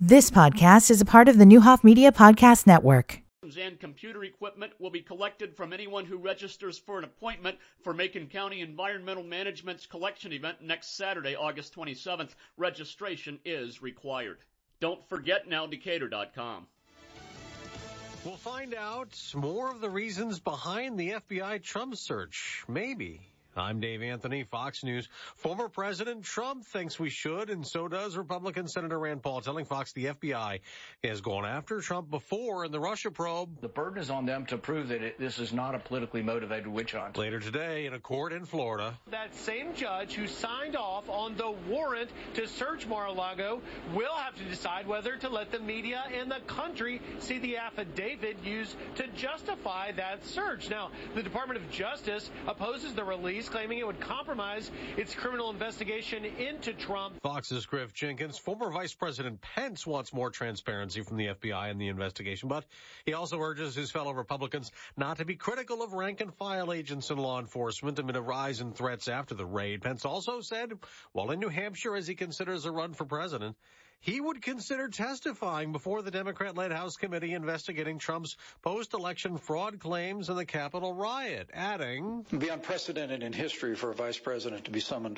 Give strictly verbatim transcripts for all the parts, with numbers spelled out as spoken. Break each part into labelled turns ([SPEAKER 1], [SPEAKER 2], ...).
[SPEAKER 1] This podcast is a part of the Newhoff Media Podcast Network.
[SPEAKER 2] And computer equipment will be collected from anyone who registers for an appointment for Macon County Environmental Management's collection event next Saturday, August twenty-seventh. Registration is required. Don't forget now Decatur dot com.
[SPEAKER 3] We'll find out more of the reasons behind the F B I Trump search. Maybe. I'm Dave Anthony, Fox News. Former President Trump thinks we should, and so does Republican Senator Rand Paul, telling Fox the F B I has gone after Trump before in the Russia probe.
[SPEAKER 4] The burden is on them to prove that it, this is not a politically motivated witch hunt.
[SPEAKER 3] Later today in a court in Florida.
[SPEAKER 5] That same judge who signed off on the warrant to search Mar-a-Lago will have to decide whether to let the media and the country see the affidavit used to justify that search. Now, the Department of Justice opposes the release, claiming it would compromise its criminal investigation into Trump.
[SPEAKER 3] Fox's Griff Jenkins. Former Vice President Pence wants more transparency from the F B I in the investigation, but he also urges his fellow Republicans not to be critical of rank-and-file agents in law enforcement amid a rise in threats after the raid. Pence also said, while in New Hampshire as he considers a run for president, he would consider testifying before the Democrat-led House committee investigating Trump's post-election fraud claims in the Capitol riot, adding,
[SPEAKER 6] it would be unprecedented in history for a vice president to be summoned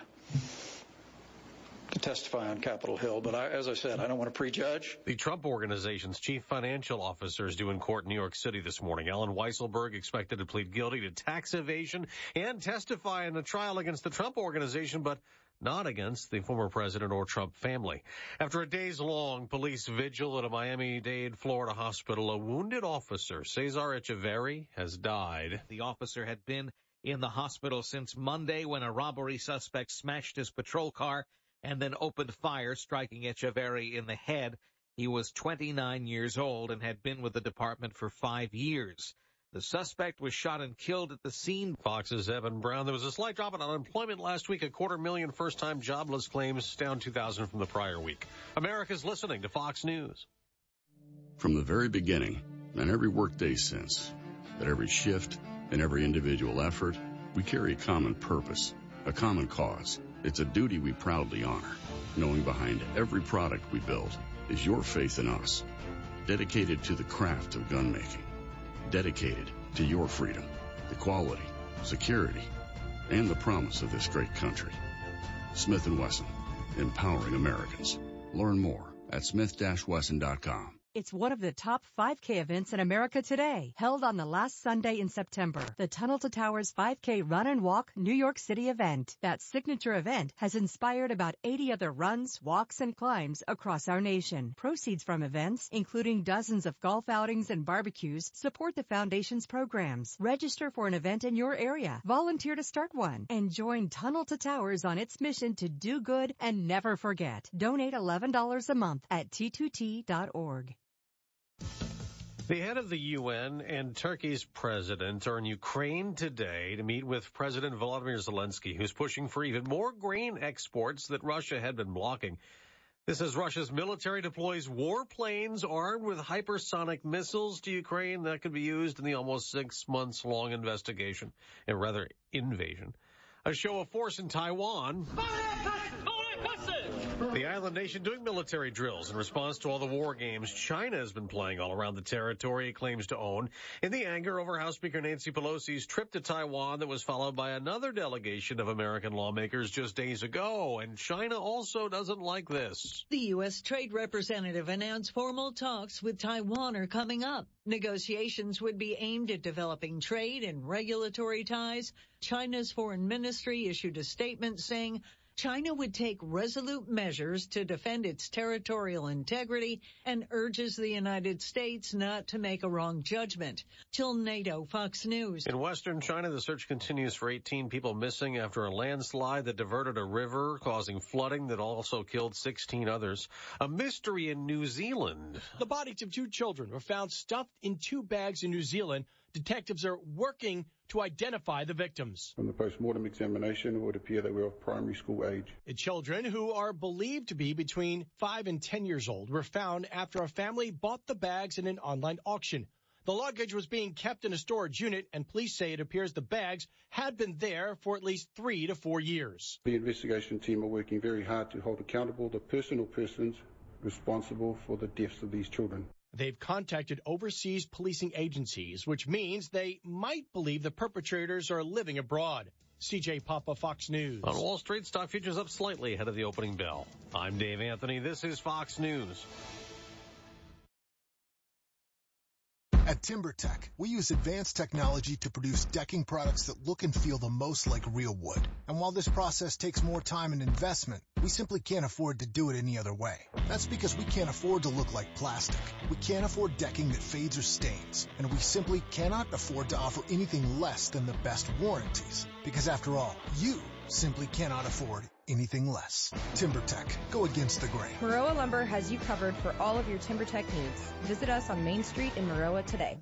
[SPEAKER 6] to testify on Capitol Hill. But I, as I said, I don't want to prejudge.
[SPEAKER 3] The Trump Organization's chief financial officer is due in court in New York City this morning. Alan Weisselberg expected to plead guilty to tax evasion and testify in a trial against the Trump Organization, but not against the former president or Trump family. After a days-long police vigil at a Miami-Dade, Florida hospital, a wounded officer, Cesar Echeverri, has died.
[SPEAKER 7] The officer had been in the hospital since Monday when a robbery suspect smashed his patrol car and then opened fire, striking Echeverri in the head. He was twenty-nine years old and had been with the department for five years. The suspect was shot and killed at the scene.
[SPEAKER 3] Fox's Evan Brown. There was a slight drop in unemployment last week, a quarter million first-time jobless claims, down two thousand from the prior week. America's listening to Fox News.
[SPEAKER 8] From the very beginning, and every workday since, at every shift and every individual effort, we carry a common purpose, a common cause. It's a duty we proudly honor, knowing behind every product we build is your faith in us, dedicated to the craft of gun making. Dedicated to your freedom, equality, security, and the promise of this great country. Smith and Wesson, empowering Americans. Learn more at smith dash wesson dot com.
[SPEAKER 9] It's one of the top five K events in America today, held on the last Sunday in September. The Tunnel to Towers five K Run and Walk New York City event. That signature event has inspired about eighty other runs, walks, and climbs across our nation. Proceeds from events, including dozens of golf outings and barbecues, support the Foundation's programs. Register for an event in your area. Volunteer to start one. And join Tunnel to Towers on its mission to do good and never forget. Donate eleven dollars a month at T two T dot org.
[SPEAKER 3] The head of the U N and Turkey's president are in Ukraine today to meet with President Volodymyr Zelensky, who's pushing for even more grain exports that Russia had been blocking. This as Russia's military deploys warplanes armed with hypersonic missiles to Ukraine that could be used in the almost six months long investigation, and rather invasion. A show of force in Taiwan. The island nation doing military drills in response to all the war games China has been playing all around the territory it claims to own, in the anger over House Speaker Nancy Pelosi's trip to Taiwan that was followed by another delegation of American lawmakers just days ago. And China also doesn't like this.
[SPEAKER 10] The U S Trade Representative announced formal talks with Taiwan are coming up. Negotiations would be aimed at developing trade and regulatory ties. China's foreign ministry issued a statement saying China would take resolute measures to defend its territorial integrity and urges the United States not to make a wrong judgment. Jill Nato, Fox News.
[SPEAKER 3] In western China, the search continues for eighteen people missing after a landslide that diverted a river, causing flooding that also killed sixteen others. A mystery in New Zealand.
[SPEAKER 11] The bodies of two children were found stuffed in two bags in New Zealand. Detectives are working to identify the victims.
[SPEAKER 12] From the post-mortem examination, it would appear they were of primary school age.
[SPEAKER 11] The children, who are believed to be between five and ten years old, were found after a family bought the bags in an online auction. The luggage was being kept in a storage unit, and police say it appears the bags had been there for at least three to four years.
[SPEAKER 12] The investigation team are working very hard to hold accountable the personal persons responsible for the deaths of these children.
[SPEAKER 11] They've contacted overseas policing agencies, which means they might believe the perpetrators are living abroad. C J Papa, Fox News.
[SPEAKER 3] On Wall Street, stock futures up slightly ahead of the opening bell. I'm Dave Anthony. This is Fox News.
[SPEAKER 13] At TimberTech, we use advanced technology to produce decking products that look and feel the most like real wood. And while this process takes more time and investment, we simply can't afford to do it any other way. That's because we can't afford to look like plastic. We can't afford decking that fades or stains. And we simply cannot afford to offer anything less than the best warranties. Because after all, you simply cannot afford anything less. TimberTech. Go against the grain.
[SPEAKER 14] Maroa Lumber has you covered for all of your TimberTech needs. Visit us on Main Street in Maroa today.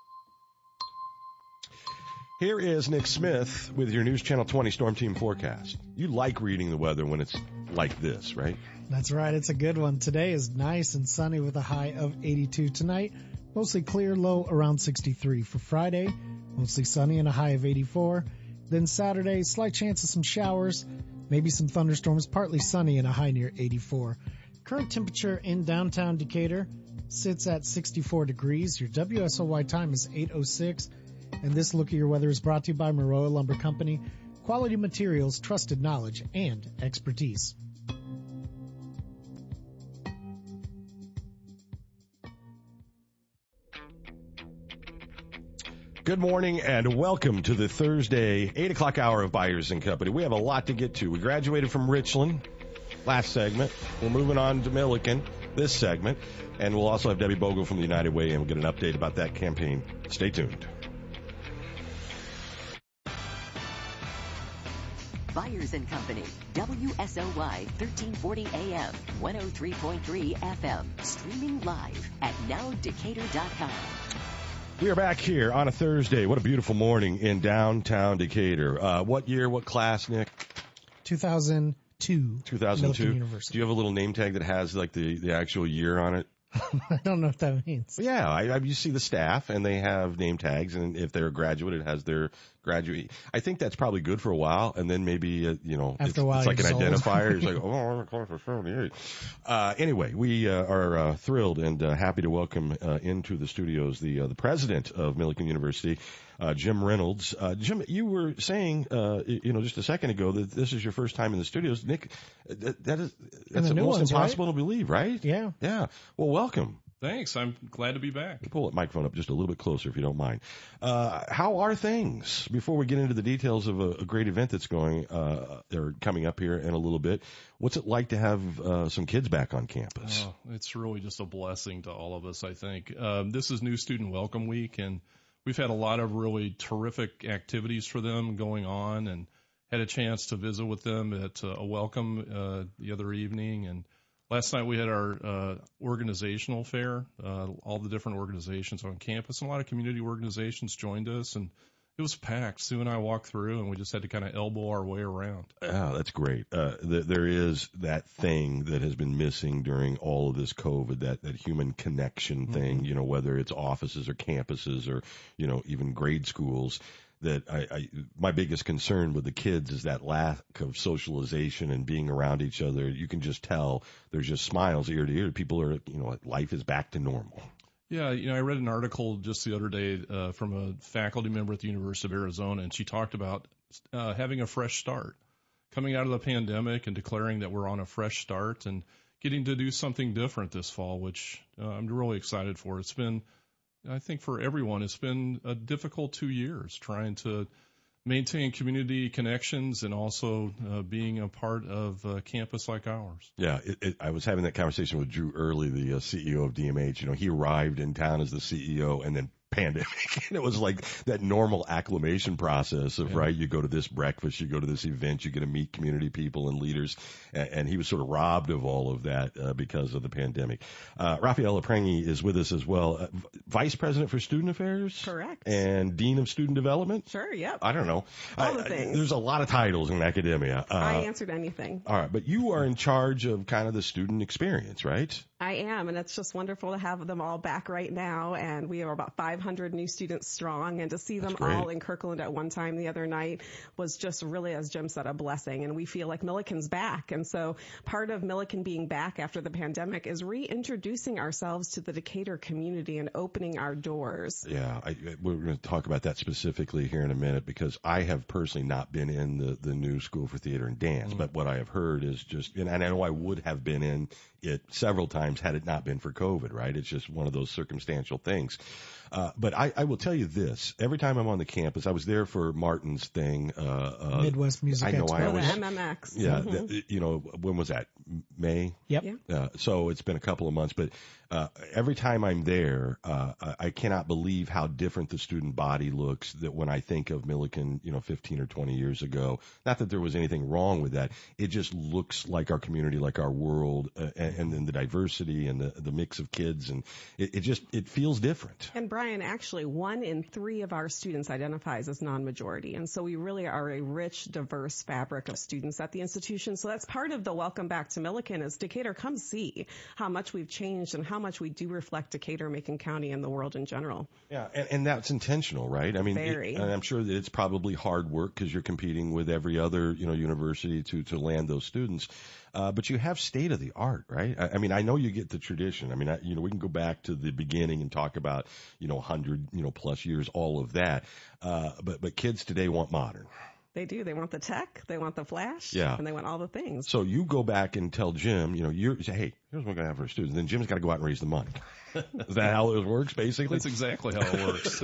[SPEAKER 15] Here is Nick Smith with your News Channel twenty Storm Team forecast. You like reading the weather when it's like this, right?
[SPEAKER 16] That's right. It's a good one. Today is nice and sunny with a high of eighty-two. Tonight, mostly clear, low around sixty-three. For Friday, mostly sunny and a high of eighty-four. Then Saturday, slight chance of some showers, maybe some thunderstorms, partly sunny and a high near eighty-four. Current temperature in downtown Decatur sits at sixty-four degrees. Your W S O Y time is eight oh six. And this look at your weather is brought to you by Maroa Lumber Company. Quality materials, trusted knowledge, and expertise.
[SPEAKER 15] Good morning and welcome to the Thursday eight o'clock hour of Byers and Company. We have a lot to get to. We graduated from Richland last segment. We're moving on to Milliken this segment. And we'll also have Debbie Bogle from the United Way and we'll get an update about that campaign. Stay tuned.
[SPEAKER 17] Byers and Company, W S O Y thirteen forty A M, one oh three point three F M, streaming live at now decatur dot com.
[SPEAKER 15] We are back here on a Thursday. What a beautiful morning in downtown Decatur. Uh, what year, what class, Nick?
[SPEAKER 16] two thousand two.
[SPEAKER 15] two thousand two.
[SPEAKER 16] University.
[SPEAKER 15] Do you have a little name tag that has like the, the actual year on it?
[SPEAKER 16] I don't know what that means.
[SPEAKER 15] Yeah, I, I, you see the staff, and they have name tags, and if they're a graduate, it has their graduate. I think that's probably good for a while, and then maybe, uh, you know,
[SPEAKER 16] After
[SPEAKER 15] it's,
[SPEAKER 16] a while,
[SPEAKER 15] it's like an
[SPEAKER 16] sold.
[SPEAKER 15] identifier. It's like, oh, I'm a class of seventy-eight. Uh, anyway, we uh, are uh, thrilled and uh, happy to welcome uh, into the studios the uh, the president of Milliken University, uh, Jim Reynolds. Uh, Jim, you were saying, uh, you know, just a second ago that this is your first time in the studios. Nick, that, that is that's almost
[SPEAKER 16] ones,
[SPEAKER 15] impossible
[SPEAKER 16] right?
[SPEAKER 15] to believe, right?
[SPEAKER 16] Yeah.
[SPEAKER 15] Yeah. Well, welcome.
[SPEAKER 18] Thanks. I'm glad to be back.
[SPEAKER 15] Pull that microphone up just a little bit closer if you don't mind. Uh, how are things? Before we get into the details of a, a great event that's going uh, or coming up here in a little bit, what's it like to have uh, some kids back on campus?
[SPEAKER 18] Oh, it's really just a blessing to all of us, I think. Um, this is New Student Welcome Week, and we've had a lot of really terrific activities for them going on, and had a chance to visit with them at uh, a welcome uh, the other evening. And last night we had our uh, organizational fair, uh, all the different organizations on campus, and a lot of community organizations joined us, and it was packed. Sue and I walked through, and we just had to kind of elbow our way around.
[SPEAKER 15] Oh, that's great. Uh, th- there is that thing that has been missing during all of this COVID, that, that human connection thing, mm-hmm. you know, whether it's offices or campuses or, you know, even grade schools. That I, I, my biggest concern with the kids is that lack of socialization and being around each other. You can just tell there's just smiles ear to ear. People are, you know, life is back to normal.
[SPEAKER 18] Yeah, you know, I read an article just the other day uh, from a faculty member at the University of Arizona, and she talked about uh, having a fresh start, coming out of the pandemic and declaring that we're on a fresh start and getting to do something different this fall, which uh, I'm really excited for. It's been, I think for everyone, it's been a difficult two years trying to maintain community connections and also uh, being a part of a campus like ours.
[SPEAKER 15] Yeah, it, it, I was having that conversation with Drew Early, the uh, C E O of D M H. You know, he arrived in town as the C E O and then pandemic. And it was like that normal acclimation process of, yeah. right, you go to this breakfast, you go to this event, you get to meet community people and leaders. And, and he was sort of robbed of all of that uh, because of the pandemic. Uh, Raphael Aprangi is with us as well. Uh, Vice President for Student Affairs?
[SPEAKER 19] Correct.
[SPEAKER 15] And Dean of Student Development?
[SPEAKER 19] Sure, yep.
[SPEAKER 15] I don't know.
[SPEAKER 19] All
[SPEAKER 15] I,
[SPEAKER 19] the things.
[SPEAKER 15] There's a lot of titles in academia. Uh,
[SPEAKER 19] I answered anything.
[SPEAKER 15] All right, but you are in charge of kind of the student experience, right?
[SPEAKER 19] I am, and it's just wonderful to have them all back right now. And we are about five hundred new students strong, and to see them all in Kirkland at one time the other night was just really, as Jim said, a blessing. And we feel like Milliken's back. And so part of Milliken being back after the pandemic is reintroducing ourselves to the Decatur community and opening our doors.
[SPEAKER 15] Yeah, I, we're going to talk about that specifically here in a minute, because I have personally not been in the, the new School for Theater and Dance, mm. but what I have heard is just, and I know I would have been in it several times had it not been for COVID, right? It's just one of those circumstantial things. Uh, but I, I will tell you this, every time I'm on the campus, I was there for Martin's thing. Uh, uh,
[SPEAKER 16] Midwest Music
[SPEAKER 15] I know
[SPEAKER 16] Expo.
[SPEAKER 15] I always,
[SPEAKER 19] M M X.
[SPEAKER 15] Yeah,
[SPEAKER 19] Mm-hmm.
[SPEAKER 15] the, you know, when was that? May?
[SPEAKER 16] Yep.
[SPEAKER 19] Yeah.
[SPEAKER 15] Uh, so it's been a couple of months, but uh, every time I'm there, uh, I cannot believe how different the student body looks that when I think of Milliken, you know, fifteen or twenty years ago. Not that there was anything wrong with that. It just looks like our community, like our world, uh, and then the diversity and the, the mix of kids. And it, it just, it feels different.
[SPEAKER 19] And Brian, actually, one in three of our students identifies as non-majority. And so we really are a rich, diverse fabric of students at the institution. So that's part of the welcome back to Milliken is Decatur, come see how much we've changed and how much we do reflect Decatur, Macon County, and the world in general.
[SPEAKER 15] Yeah, and, and that's intentional, right? I mean,
[SPEAKER 19] Very.
[SPEAKER 15] It, and I'm sure that it's probably hard work because you're competing with every other, you know, university to, to land those students. Uh, but you have state of the art, right? I, I mean, I know you get the tradition. I mean, I, you know, we can go back to the beginning and talk about, you know, one hundred, you know, plus years, all of that. Uh, but, but kids today want modern.
[SPEAKER 19] They do. They want the tech, they want the flash,
[SPEAKER 15] yeah.
[SPEAKER 19] and they want all the things.
[SPEAKER 15] So you go back and tell Jim, you know, you say, hey, here's what we're going to have for our students. Then Jim's got to go out and raise the money. Is that how it works, basically?
[SPEAKER 18] That's exactly how it works.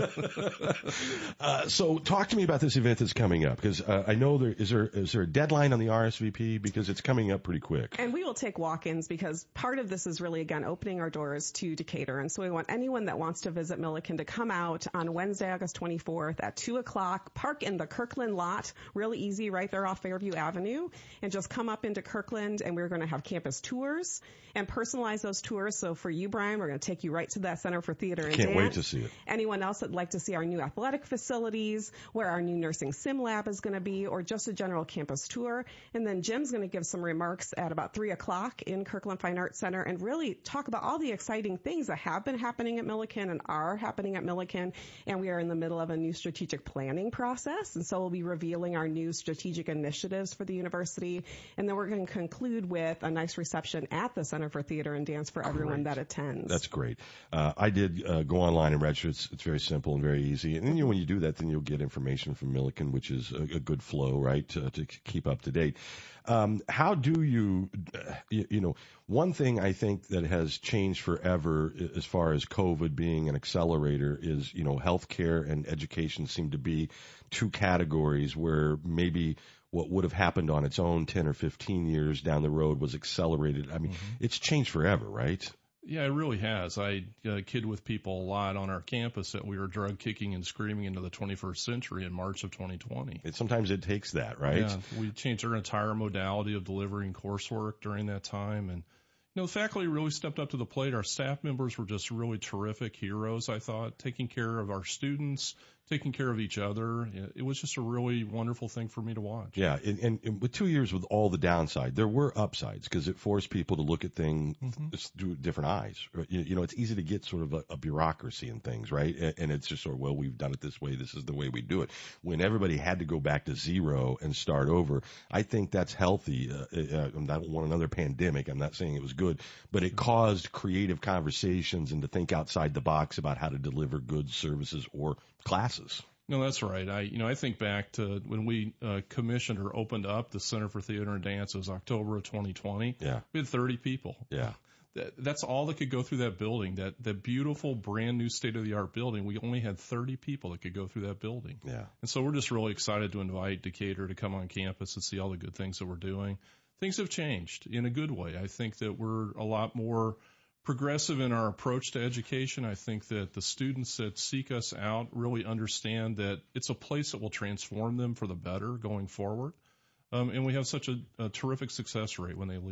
[SPEAKER 15] uh, so talk to me about this event that's coming up, because uh, I know there is there is there a deadline on the R S V P, because it's coming up pretty quick.
[SPEAKER 19] And we will take walk-ins, because part of this is really, again, opening our doors to Decatur. And so we want anyone that wants to visit Milliken to come out on Wednesday, August twenty-fourth at two o'clock, park in the Kirkland lot, really easy, right there off Fairview Avenue, and just come up into Kirkland, and we're going to have campus tours and personalize those tours. So for you, Brian, we're going to take you right to that Center for Theater and
[SPEAKER 15] Can't
[SPEAKER 19] Dance.
[SPEAKER 15] wait to see it.
[SPEAKER 19] Anyone else that'd like to see our new athletic facilities, where our new nursing sim lab is going to be, or just a general campus tour. And then Jim's going to give some remarks at about three o'clock in Kirkland Fine Arts Center and really talk about all the exciting things that have been happening at Milliken and are happening at Milliken. And we are in the middle of a new strategic planning process. And so we'll be revealing our new strategic initiatives for the university. And then we're going to conclude with a nice reception at the Center for Theater and Dance for everyone
[SPEAKER 15] Great.
[SPEAKER 19] that attends.
[SPEAKER 15] That's great. Uh, I did uh, go online and register. It's, it's very simple and very easy. And then you, when you do that, then you'll get information from Milliken, which is a, a good flow, right, to, to keep up to date. Um, how do you, uh, you, you know, one thing I think that has changed forever as far as COVID being an accelerator is, you know, healthcare and education seem to be two categories where maybe what would have happened on its own ten or fifteen years down the road was accelerated. I mean, mm-hmm. it's changed forever, right?
[SPEAKER 18] Yeah, it really has. I uh, kid with people a lot on our campus that we were drug kicking and screaming into the twenty-first century in March of twenty twenty.
[SPEAKER 15] It, sometimes it takes that, right?
[SPEAKER 18] Yeah, we changed our entire modality of delivering coursework during that time. And, you know, the faculty really stepped up to the plate. Our staff members were just really terrific heroes, I thought, taking care of our students, taking care of each other. It was just a really wonderful thing for me to watch.
[SPEAKER 15] Yeah, and, and, and with two years with all the downside, there were upsides because it forced people to look at things mm-hmm. through different eyes. You, you know, it's easy to get sort of a, a bureaucracy in things, right? And, and it's just sort of, well, we've done it this way. This is the way we do it. When everybody had to go back to zero and start over, I think that's healthy. Uh, uh, I don't want another pandemic. I'm not saying it was good, but it caused creative conversations and to think outside the box about how to deliver goods, services, or classes.
[SPEAKER 18] No, that's right. I, you know, I think back to when we uh, commissioned or opened up the Center for Theater and Dance. It was October of twenty twenty.
[SPEAKER 15] Yeah,
[SPEAKER 18] we had thirty people.
[SPEAKER 15] Yeah,
[SPEAKER 18] that, that's all that could go through that building. That that beautiful, brand new, state of the art building. We only had thirty people that could go through that building.
[SPEAKER 15] Yeah, and
[SPEAKER 18] so we're just really excited to invite Decatur to come on campus and see all the good things that we're doing. Things have changed in a good way. I think that we're a lot more progressive in our approach to education. I think that the students that seek us out really understand that it's a place that will transform them for the better going forward. Um, and we have such a, a terrific success rate when they leave.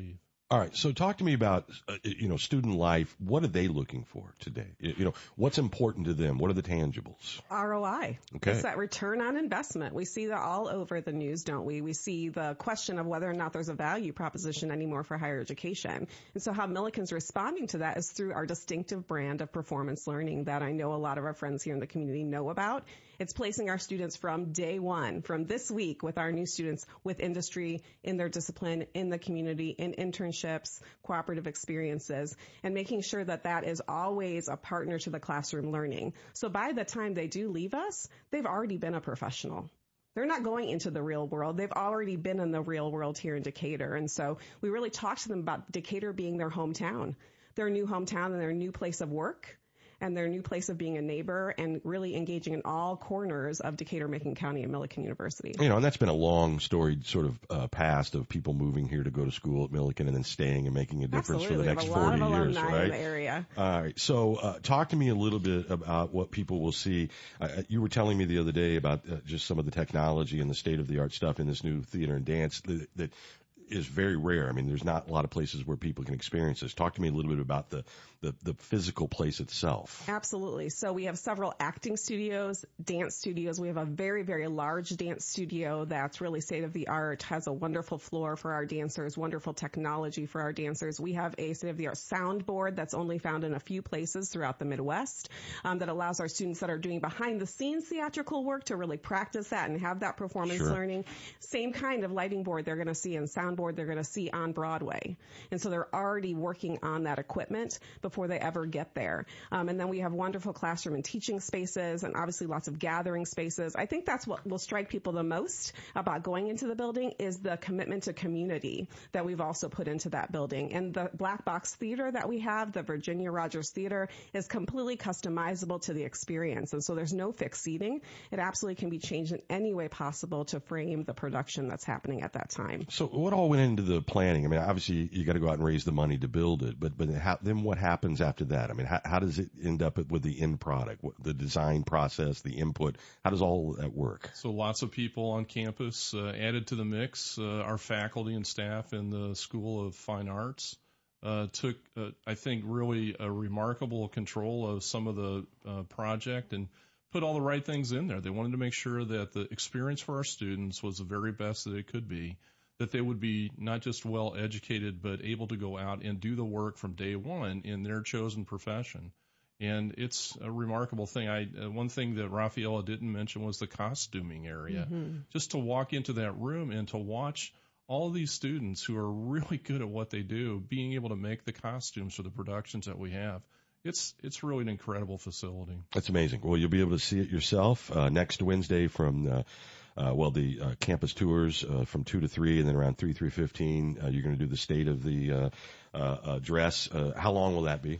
[SPEAKER 15] All right. So talk to me about, uh, you know, student life. What are they looking for today? You know, what's important to them? What are the tangibles?
[SPEAKER 19] R O I.
[SPEAKER 15] Okay.
[SPEAKER 19] It's that return on investment. We see that all over the news, don't we? We see the question of whether or not there's a value proposition anymore for higher education. And so how Milliken's responding to that is through our distinctive brand of performance learning that I know a lot of our friends here in the community know about. It's placing our students from day one, from this week with our new students with industry in their discipline, in the community, in internships, cooperative experiences, and making sure that that is always a partner to the classroom learning. So by the time they do leave us, they've already been a professional. They're not going into the real world. They've already been in the real world here in Decatur. And so we really talk to them about Decatur being their hometown, their new hometown and their new place of work, and their new place of being a neighbor, and really engaging in all corners of Decatur, Macon County, and Milliken University.
[SPEAKER 15] You know, and that's been a long storied sort of uh, past of people moving here to go to school at Milliken and then staying and making a difference
[SPEAKER 19] Absolutely.
[SPEAKER 15] for the next
[SPEAKER 19] forty years. We have a lot of
[SPEAKER 15] years,
[SPEAKER 19] alumni
[SPEAKER 15] right?
[SPEAKER 19] in the area.
[SPEAKER 15] All right. So uh, talk to me a little bit about what people will see. Uh, you were telling me the other day about uh, just some of the technology and the state of the art stuff in this new theater and dance that, that is very rare. I mean, there's not a lot of places where people can experience this. Talk to me a little bit about the, the, the physical place itself.
[SPEAKER 19] Absolutely. So we have several acting studios, dance studios. We have a very, very large dance studio that's really state of the art, has a wonderful floor for our dancers, wonderful technology for our dancers. We have a state of the art soundboard that's only found in a few places throughout the Midwest um, that allows our students that are doing behind the scenes theatrical work to really practice that and have that performance
[SPEAKER 15] Sure.
[SPEAKER 19] learning. Same kind of lighting board they're going to see in soundboard they're going to see on Broadway. And so they're already working on that equipment before they ever get there. Um, and then we have wonderful classroom and teaching spaces and obviously lots of gathering spaces. I think that's what will strike people the most about going into the building is the commitment to community that we've also put into that building. And the black box theater that we have, the Virginia Rogers Theater, is completely customizable to the experience. And so there's no fixed seating. It absolutely can be changed in any way possible to frame the production that's happening at that time.
[SPEAKER 15] So what all went into the planning? I mean, obviously you got to go out and raise the money to build it, but but how, then what happens after that? I mean, how, how does it end up with the end product, what, the design process, the input? How does all that work?
[SPEAKER 18] So lots of people on campus uh, added to the mix. Uh, our faculty and staff in the School of Fine Arts uh, took, uh, I think, really a remarkable control of some of the uh, project and put all the right things in there. They wanted to make sure that the experience for our students was the very best that it could be, that they would be not just well educated, but able to go out and do the work from day one in their chosen profession. And it's a remarkable thing. I uh, one thing that Rafaela didn't mention was the costuming area.
[SPEAKER 19] Mm-hmm.
[SPEAKER 18] Just to walk into that room and to watch all of these students who are really good at what they do, being able to make the costumes for the productions that we have. It's it's really an incredible facility.
[SPEAKER 15] That's amazing. Well, you'll be able to see it yourself uh, next Wednesday from uh, uh, well the uh, campus tours uh, from two to three, and then around three three fifteen uh, you're going to do the state of the uh, uh, address. Uh, how long will that be?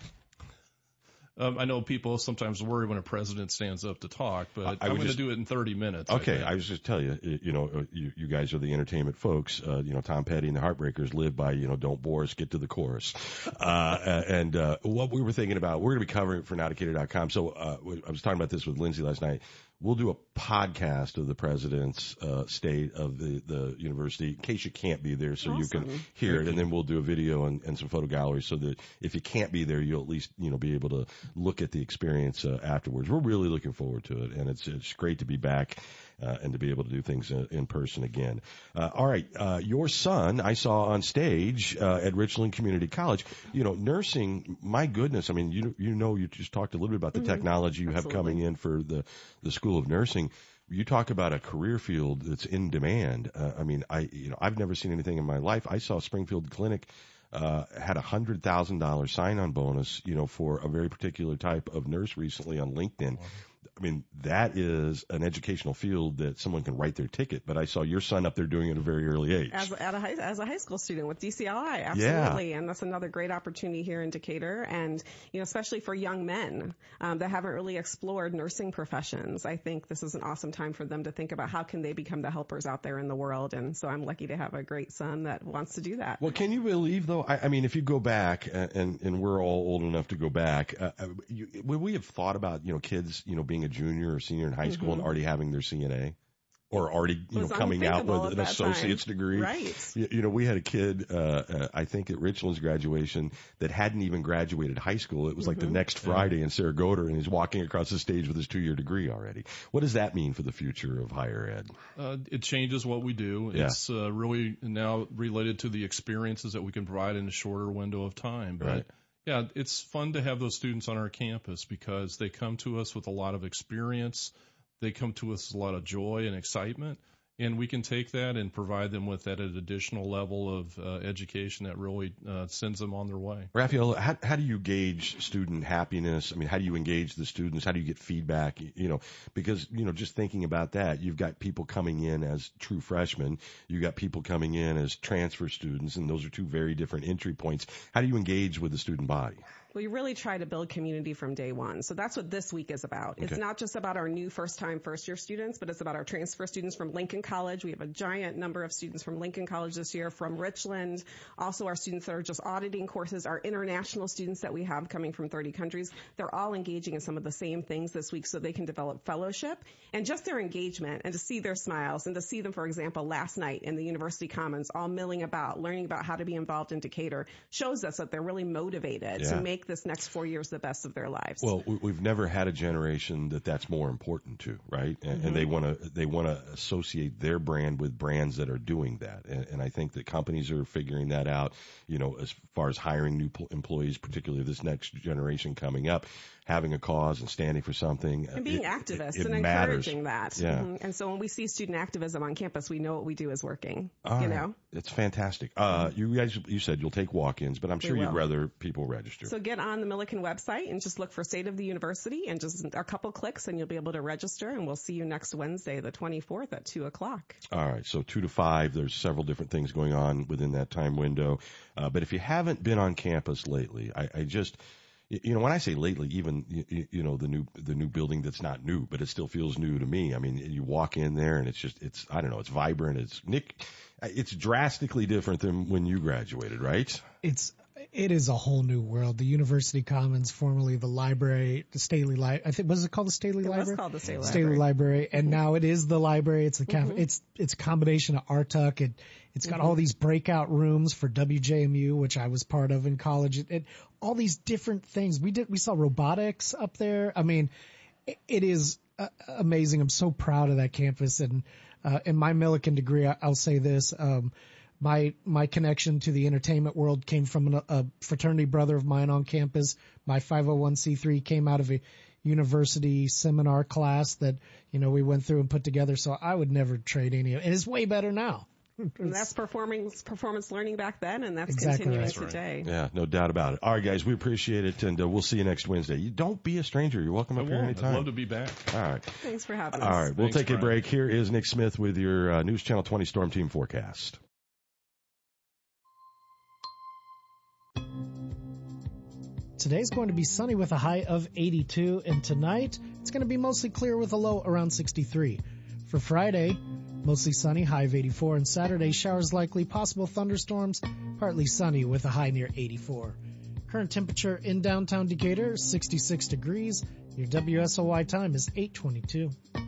[SPEAKER 18] Um, I know people sometimes worry when a president stands up to talk, but
[SPEAKER 15] I
[SPEAKER 18] I'm
[SPEAKER 15] would
[SPEAKER 18] going to
[SPEAKER 15] just-
[SPEAKER 18] do it in thirty minutes.
[SPEAKER 15] Okay, I, I was just tell you, you you know, uh, you, you guys are the entertainment folks. Uh, you know, Tom Petty and the Heartbreakers live by, you know, don't bore us, get to the chorus. Uh, and uh, what we were thinking about, we're going to be covering it for now decatur dot com. So uh, I was talking about this with Lindsay last night. We'll do a podcast of the president's uh, state of the, the university in case you can't be there, so you can
[SPEAKER 19] Awesome.
[SPEAKER 15] hear it. And then we'll do a video and, and some photo galleries so that if you can't be there, you'll at least, you know, be able to look at the experience uh, afterwards. We're really looking forward to it, and it's it's great to be back uh, and to be able to do things uh, in person again. Uh, all right, uh, your son I saw on stage uh, at Richland Community College. You know, nursing. My goodness, I mean, you you know, you just talked a little bit about the
[SPEAKER 19] Mhm.
[SPEAKER 15] technology you have
[SPEAKER 19] Absolutely.
[SPEAKER 15] coming in for the the School of Nursing. You talk about a career field that's in demand. Uh, I mean, I you know I've never seen anything in my life. I saw Springfield Clinic uh, had a hundred thousand dollar sign on bonus, you know, for a very particular type of nurse recently on LinkedIn. I mean, that is an educational field that someone can write their ticket. But I saw your son up there doing it at a very early age.
[SPEAKER 19] As, at a high, as a high school student with D C L I, absolutely. And that's another great opportunity here in Decatur. And, you know, especially for young men um, that haven't really explored nursing professions, I think this is an awesome time for them to think about how can they become the helpers out there in the world. And so I'm lucky to have a great son that wants to do that.
[SPEAKER 15] Well, can you believe, though? I, I mean, if you go back, and, and, and we're all old enough to go back, uh, you, would we have thought about, you know, kids, you know, being a junior or senior in high school
[SPEAKER 19] Mhm.
[SPEAKER 15] and already having their C N A? or already, you know, coming out with an associate's
[SPEAKER 19] time.
[SPEAKER 15] degree.
[SPEAKER 19] Right.
[SPEAKER 15] You, you know, we had a kid, uh, uh, I think at Richland's graduation that hadn't even graduated high school. It was like mm-hmm. the next Friday in Saragota, and he's walking across the stage with his two-year degree already. What does that mean for the future of higher ed?
[SPEAKER 18] Uh, it changes what we do.
[SPEAKER 15] Yeah.
[SPEAKER 18] It's uh, really now related to the experiences that we can provide in a shorter window of time. But
[SPEAKER 15] right.
[SPEAKER 18] yeah, it's fun to have those students on our campus because they come to us with a lot of experience. They come to us with a lot of joy and excitement, and we can take that and provide them with that additional level of uh, education that really uh, sends them on their way.
[SPEAKER 15] Raphael, how, how do you gauge student happiness? I mean, how do you engage the students? How do you get feedback? You know, because, you know, just thinking about that, you've got people coming in as true freshmen. You've got people coming in as transfer students, and those are two very different entry points. How do you engage with the student body?
[SPEAKER 19] We really try to build community from day one. So that's what this week is about. Okay. It's not just about our new first-time, first-year students, but it's about our transfer students from Lincoln College. We have a giant number of students from Lincoln College this year, from Richland. Also, our students that are just auditing courses, our international students that we have coming from thirty countries. They're all engaging in some of the same things this week so they can develop fellowship. And just their engagement and to see their smiles and to see them, for example, last night in the University Commons, all milling about, learning about how to be involved in Decatur, shows us that they're really motivated
[SPEAKER 15] yeah.
[SPEAKER 19] to make this next four years the best of their lives.
[SPEAKER 15] Well, we've never had a generation that that's more important to, right? And, mm-hmm. and they want to they want to associate their brand with brands that are doing that. And, and I think that companies are figuring that out. You know, as far as hiring new employees, particularly this next generation coming up, having a cause and standing for something.
[SPEAKER 19] And being
[SPEAKER 15] it,
[SPEAKER 19] activists
[SPEAKER 15] it, it
[SPEAKER 19] and
[SPEAKER 15] matters.
[SPEAKER 19] encouraging that.
[SPEAKER 15] Yeah.
[SPEAKER 19] Mm-hmm. And so when we see student activism on campus, we know what we do is working.
[SPEAKER 15] All
[SPEAKER 19] you
[SPEAKER 15] right.
[SPEAKER 19] know?
[SPEAKER 15] It's fantastic. Uh, mm-hmm. You guys, you said you'll take walk-ins, but I'm sure you'd rather people register.
[SPEAKER 19] So get on the Milliken website and just look for State of the University and just a couple clicks and you'll be able to register, and we'll see you next Wednesday, the twenty-fourth at two o'clock.
[SPEAKER 15] All right. So two to five, there's several different things going on within that time window. Uh, but if you haven't been on campus lately, I, I just, you know, when I say lately, even, you, you know, the new, the new building that's not new, but it still feels new to me. I mean, you walk in there and it's just, it's, I don't know, it's vibrant. It's Nick, it's drastically different than when you graduated, right?
[SPEAKER 16] It's, It is a whole new world. The University Commons, formerly the library, the Staley Library. I think was it called the Staley
[SPEAKER 19] it
[SPEAKER 16] Library?
[SPEAKER 19] It was called the Staley,
[SPEAKER 16] Staley
[SPEAKER 19] Library.
[SPEAKER 16] Library, and mm-hmm. now it is the library. It's a caf- mm-hmm. it's it's a combination of R T U C. It it's got mm-hmm. all these breakout rooms for W J M U, which I was part of in college. It, it all these different things. We did we saw robotics up there. I mean, it, it is uh, amazing. I'm so proud of that campus, and uh, in my Milliken degree, I, I'll say this. Um, My my connection to the entertainment world came from an, a fraternity brother of mine on campus. My five oh one c three came out of a university seminar class that, you know, we went through and put together. So I would never trade any of it. And it's way better now.
[SPEAKER 19] And that's performance performance learning back then, and that's
[SPEAKER 16] exactly
[SPEAKER 19] continuing
[SPEAKER 16] right.
[SPEAKER 19] today.
[SPEAKER 15] Yeah, no doubt about it. All right, guys, we appreciate it, and uh, we'll see you next Wednesday. You don't be a stranger. You're welcome up
[SPEAKER 18] I
[SPEAKER 15] here
[SPEAKER 18] won't.
[SPEAKER 15] anytime.
[SPEAKER 18] I'd love to be back.
[SPEAKER 15] All right.
[SPEAKER 19] Thanks for having us.
[SPEAKER 15] All right, we'll
[SPEAKER 18] Thanks,
[SPEAKER 15] take
[SPEAKER 18] Brian.
[SPEAKER 15] a break. Here is Nick Smith with your uh, News Channel twenty Storm Team forecast.
[SPEAKER 16] Today's going to be sunny with a high of eighty-two, and tonight it's going to be mostly clear with a low around sixty-three. For Friday, mostly sunny, high of eighty-four, and Saturday, showers likely, possible thunderstorms, partly sunny with a high near eighty-four. Current temperature in downtown Decatur, sixty-six degrees. Your W S O Y time is eight twenty-two.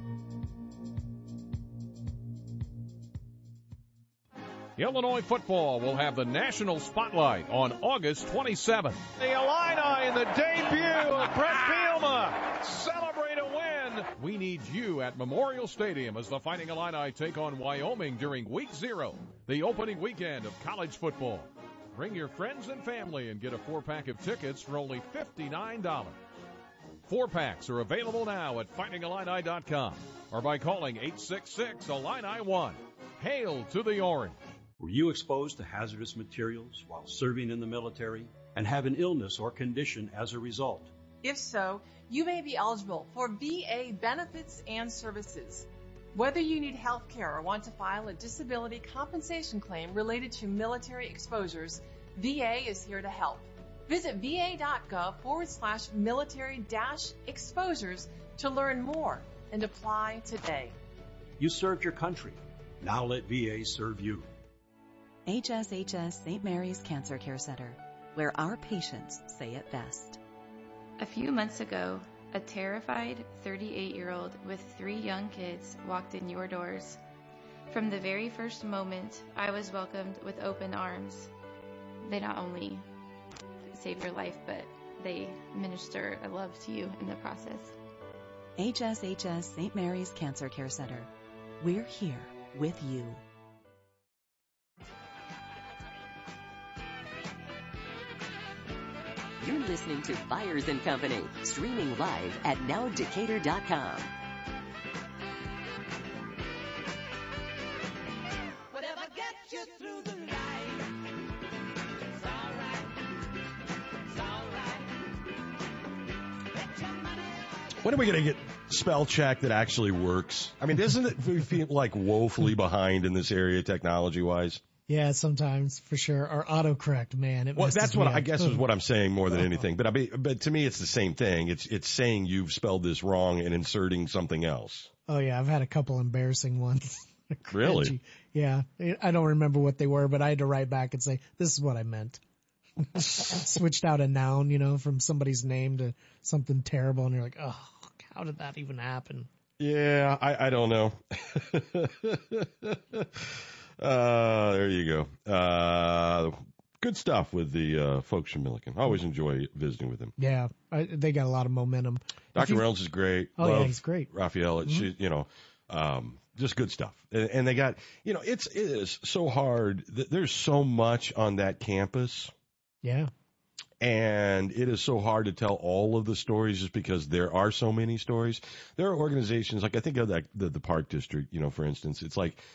[SPEAKER 20] Illinois football will have the national spotlight on August twenty-seventh. The Illini in the debut of Brett Bielema celebrate a win. We need you at Memorial Stadium as the Fighting Illini take on Wyoming during week zero, the opening weekend of college football. Bring your friends and family and get a four-pack of tickets for only fifty-nine dollars. Four packs are available now at fighting illini dot com or by calling eight six six Illini one. Hail to the Orange.
[SPEAKER 21] Were you exposed to hazardous materials while serving in the military and have an illness or condition as a result?
[SPEAKER 22] If so, you may be eligible for V A benefits and services. Whether you need health care or want to file a disability compensation claim related to military exposures, V A is here to help. Visit va.gov forward slash military dash exposures to learn more and apply today.
[SPEAKER 21] You served your country. Now let V A serve you.
[SPEAKER 23] H S H S Saint Mary's Cancer Care Center, where our patients say it best.
[SPEAKER 24] A few months ago,
[SPEAKER 1] A terrified thirty-eight-year-old with three young kids walked in your doors. From the very first moment, I was welcomed with open arms. They not only save your life, but they minister a love to you in the process.
[SPEAKER 23] H S H S Saint Mary's Cancer Care Center. We're here with you.
[SPEAKER 17] You're listening to Byers and Company, streaming live at now decatur dot com.
[SPEAKER 2] Whatever gets you through the night, it's all right, it's all right. Bet your money.
[SPEAKER 15] When are we going to get spell check that actually works? I mean, doesn't it feel like woefully behind in this area technology-wise?
[SPEAKER 16] Yeah, sometimes for sure. Or autocorrect, man. It
[SPEAKER 15] Well,
[SPEAKER 16] messes
[SPEAKER 15] that's
[SPEAKER 16] me
[SPEAKER 15] what
[SPEAKER 16] up.
[SPEAKER 15] I guess is what I'm saying more than anything. But I mean, but to me, it's the same thing. It's it's saying you've spelled this wrong and inserting something else.
[SPEAKER 16] Oh yeah, I've had a couple embarrassing ones.
[SPEAKER 15] Really?
[SPEAKER 16] Yeah, I don't remember what they were, but I had to write back and say, "This is what I meant." Switched out a noun, you know, from somebody's name to something terrible, and you're like, "Oh, how did that even happen?"
[SPEAKER 15] Yeah, I, I don't know. Uh, there you go. Uh, good stuff with the uh, folks from Milliken. I always enjoy visiting with them.
[SPEAKER 16] Yeah, I, they got a lot of momentum.
[SPEAKER 15] Doctor Reynolds is great.
[SPEAKER 16] Oh,
[SPEAKER 15] Love
[SPEAKER 16] yeah, he's great.
[SPEAKER 15] Raphael,
[SPEAKER 16] Mm-hmm.
[SPEAKER 15] she, you know, um, just good stuff. And, and they got, you know, it's it is so hard. There's so much on that campus.
[SPEAKER 16] Yeah.
[SPEAKER 15] And it is so hard to tell all of the stories just because there are so many stories. There are organizations, like I think of that, the, the Park District, you know, for instance, it's like,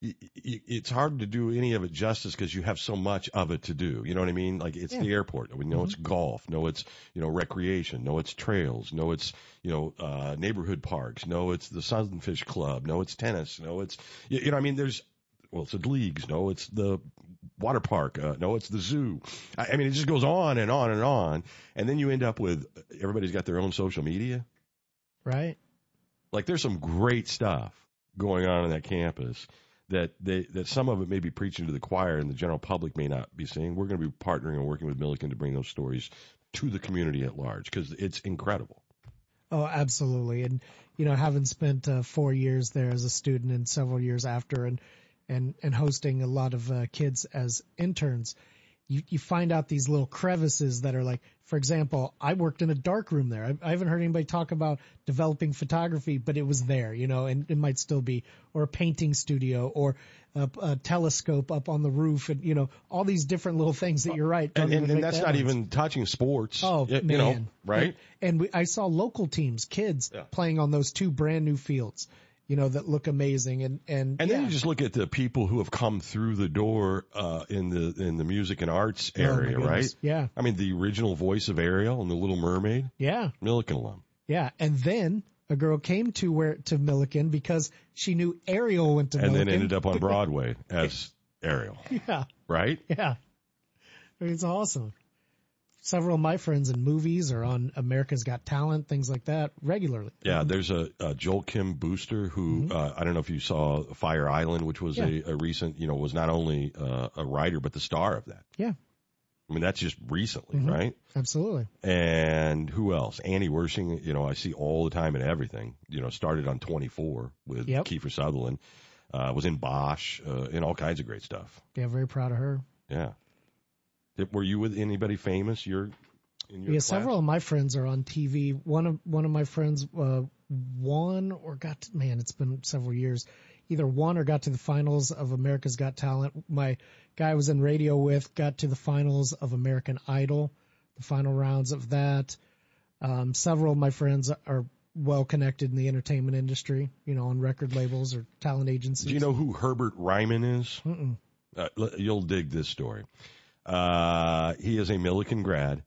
[SPEAKER 15] it's hard to do any of it justice because you have so much of it to do. You know what I mean? Like it's
[SPEAKER 16] Yeah.
[SPEAKER 15] the airport. We know
[SPEAKER 16] Mm-hmm.
[SPEAKER 15] it's golf. No, it's, you know, recreation. No, it's trails. No, it's, you know, uh, neighborhood parks. No, it's the Sunfish Club. No, it's tennis. No, it's, you, you know, I mean, there's, well, it's the leagues. No, it's the water park. Uh, no, it's the zoo. I, I mean, it just goes on and on and on. And then you end up with everybody's got their own social media.
[SPEAKER 16] Right.
[SPEAKER 15] Like there's some great stuff going on in that campus. That they that some of it may be preaching to the choir and the general public may not be seeing. We're going to be partnering and working with Milliken to bring those stories to the community at large because it's incredible.
[SPEAKER 16] Oh, absolutely. And, you know, having spent uh, four years there as a student and several years after and, and, and hosting a lot of uh, kids as interns, you, you find out these little crevices that are like, for example, I worked in a dark room there. I, I haven't heard anybody talk about developing photography, but it was there, you know, and it might still be, or a painting studio or a, a telescope up on the roof and, you know, all these different little things that you're right.
[SPEAKER 15] And, and, and that's not
[SPEAKER 16] headlines.
[SPEAKER 15] even touching sports.
[SPEAKER 16] Oh,
[SPEAKER 15] you,
[SPEAKER 16] man.
[SPEAKER 15] you know, right?
[SPEAKER 16] And, and we, I saw local teams, kids
[SPEAKER 15] Yeah.
[SPEAKER 16] playing on those two brand new fields, you know, that look amazing. And, and,
[SPEAKER 15] And
[SPEAKER 16] yeah.
[SPEAKER 15] then you just look at the people who have come through the door uh, in the in the music and arts
[SPEAKER 16] Oh, my
[SPEAKER 15] area,
[SPEAKER 16] goodness.
[SPEAKER 15] right?
[SPEAKER 16] Yeah.
[SPEAKER 15] I mean, the original voice of Ariel and the Little Mermaid,
[SPEAKER 16] Yeah.
[SPEAKER 15] Milliken alum.
[SPEAKER 16] Yeah. And then a girl came to where, to Milliken because she knew Ariel went to
[SPEAKER 15] And
[SPEAKER 16] Milliken.
[SPEAKER 15] then ended up on Broadway as Ariel,
[SPEAKER 16] Yeah.
[SPEAKER 15] right?
[SPEAKER 16] Yeah. It's awesome. Several of my friends in movies or on America's Got Talent, things like that, regularly.
[SPEAKER 15] Yeah, there's a, a Joel Kim Booster who
[SPEAKER 16] Mm-hmm.
[SPEAKER 15] uh, I don't know if you saw Fire Island, which was
[SPEAKER 16] Yeah.
[SPEAKER 15] a, a recent, you know, was not only uh, a writer but the star of that.
[SPEAKER 16] Yeah.
[SPEAKER 15] I mean, that's just recently,
[SPEAKER 16] Mhm.
[SPEAKER 15] right?
[SPEAKER 16] Absolutely.
[SPEAKER 15] And who else? Annie Wershing, you know, I see all the time in everything. You know, started on twenty-four with
[SPEAKER 16] Yep.
[SPEAKER 15] Kiefer Sutherland, uh, was in Bosch, uh, and all kinds of great stuff.
[SPEAKER 16] Yeah, very proud of her.
[SPEAKER 15] Yeah. Did- Were you with anybody famous? You're in your
[SPEAKER 16] Yeah,
[SPEAKER 15] class?
[SPEAKER 16] several of my friends are on T V. One of one of my friends uh, won or got to, man, it's been several years. Either won or got to the finals of America's Got Talent. My guy I was in radio with got to the finals of American Idol, the final rounds of that. Um, several of my friends are well connected in the entertainment industry, you know, on record labels or talent agencies.
[SPEAKER 15] Do you know who Herbert Ryman is?
[SPEAKER 16] Mm-mm.
[SPEAKER 15] Uh, l- you'll dig this story. Uh, he is a Milliken grad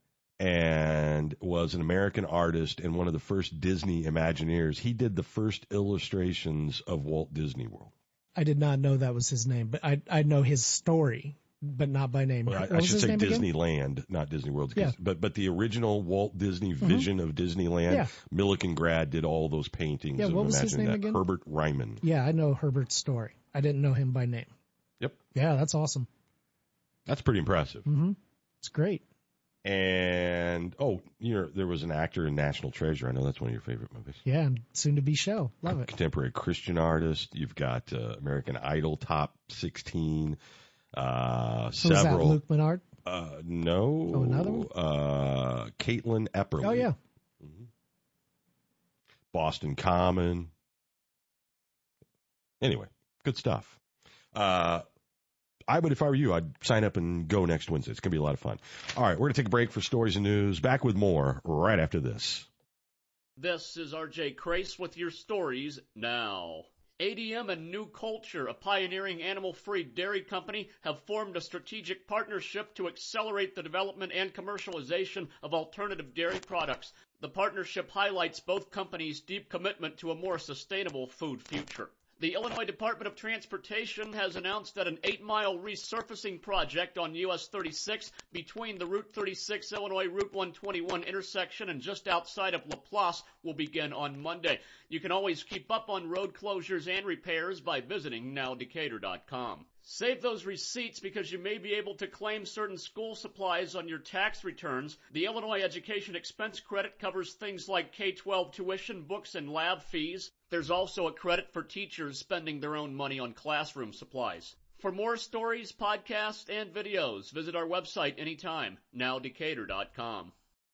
[SPEAKER 15] and was an American artist and one of the first Disney Imagineers. He did the first illustrations of Walt Disney World.
[SPEAKER 16] I did not know that was his name, but I I know his story, but not by name.
[SPEAKER 15] Well, I,
[SPEAKER 16] What
[SPEAKER 15] I
[SPEAKER 16] was
[SPEAKER 15] should
[SPEAKER 16] his
[SPEAKER 15] say
[SPEAKER 16] name again?
[SPEAKER 15] Disneyland, not Disney World.
[SPEAKER 16] Yeah.
[SPEAKER 15] But but the original Walt Disney vision of Disneyland,
[SPEAKER 16] Yeah.
[SPEAKER 15] Milliken grad did all those paintings.
[SPEAKER 16] Yeah,
[SPEAKER 15] of
[SPEAKER 16] what was his
[SPEAKER 15] imagining
[SPEAKER 16] name
[SPEAKER 15] that.
[SPEAKER 16] again?
[SPEAKER 15] Herbert Ryman.
[SPEAKER 16] Yeah, I know Herbert's story. I didn't know him by name.
[SPEAKER 15] Yep.
[SPEAKER 16] Yeah, that's awesome.
[SPEAKER 15] That's pretty impressive.
[SPEAKER 16] Mm-hmm. It's great.
[SPEAKER 15] And, oh, you know, there was an actor in National Treasure. I know that's one of your favorite movies.
[SPEAKER 16] Yeah, and soon to be show. Love it.
[SPEAKER 15] Contemporary Christian artist. You've got uh, American Idol Top sixteen. Uh,
[SPEAKER 16] Who was
[SPEAKER 15] several.
[SPEAKER 16] that, Luke Menard?
[SPEAKER 15] Uh, no.
[SPEAKER 16] Oh, another one?
[SPEAKER 15] Uh, Caitlin Epperly.
[SPEAKER 16] Oh, yeah.
[SPEAKER 15] Mm-hmm. Boston Common. Anyway, good stuff. Uh, I would, if I were you, I'd sign up and go next Wednesday. It's going to be a lot of fun. All right, we're going to take a break for stories and news. Back with more right after this.
[SPEAKER 4] This is R J Crace with your stories now. A D M and New Culture, a pioneering animal-free dairy company, have formed a strategic partnership to accelerate the development and commercialization of alternative dairy products. The partnership highlights both companies' deep commitment to a more sustainable food future. The Illinois Department of Transportation has announced that an eight-mile resurfacing project on U S thirty-six between the Route thirty-six Illinois Route one twenty-one intersection and just outside of LaPlace will begin on Monday. You can always keep up on road closures and repairs by visiting now decatur dot com. Save those receipts because you may be able to claim certain school supplies on your tax returns. The Illinois Education Expense Credit covers things like K twelve tuition, books, and lab fees. There's also a credit for teachers spending their own money on classroom supplies. For more stories, podcasts, and videos, visit our website anytime, now decatur dot com.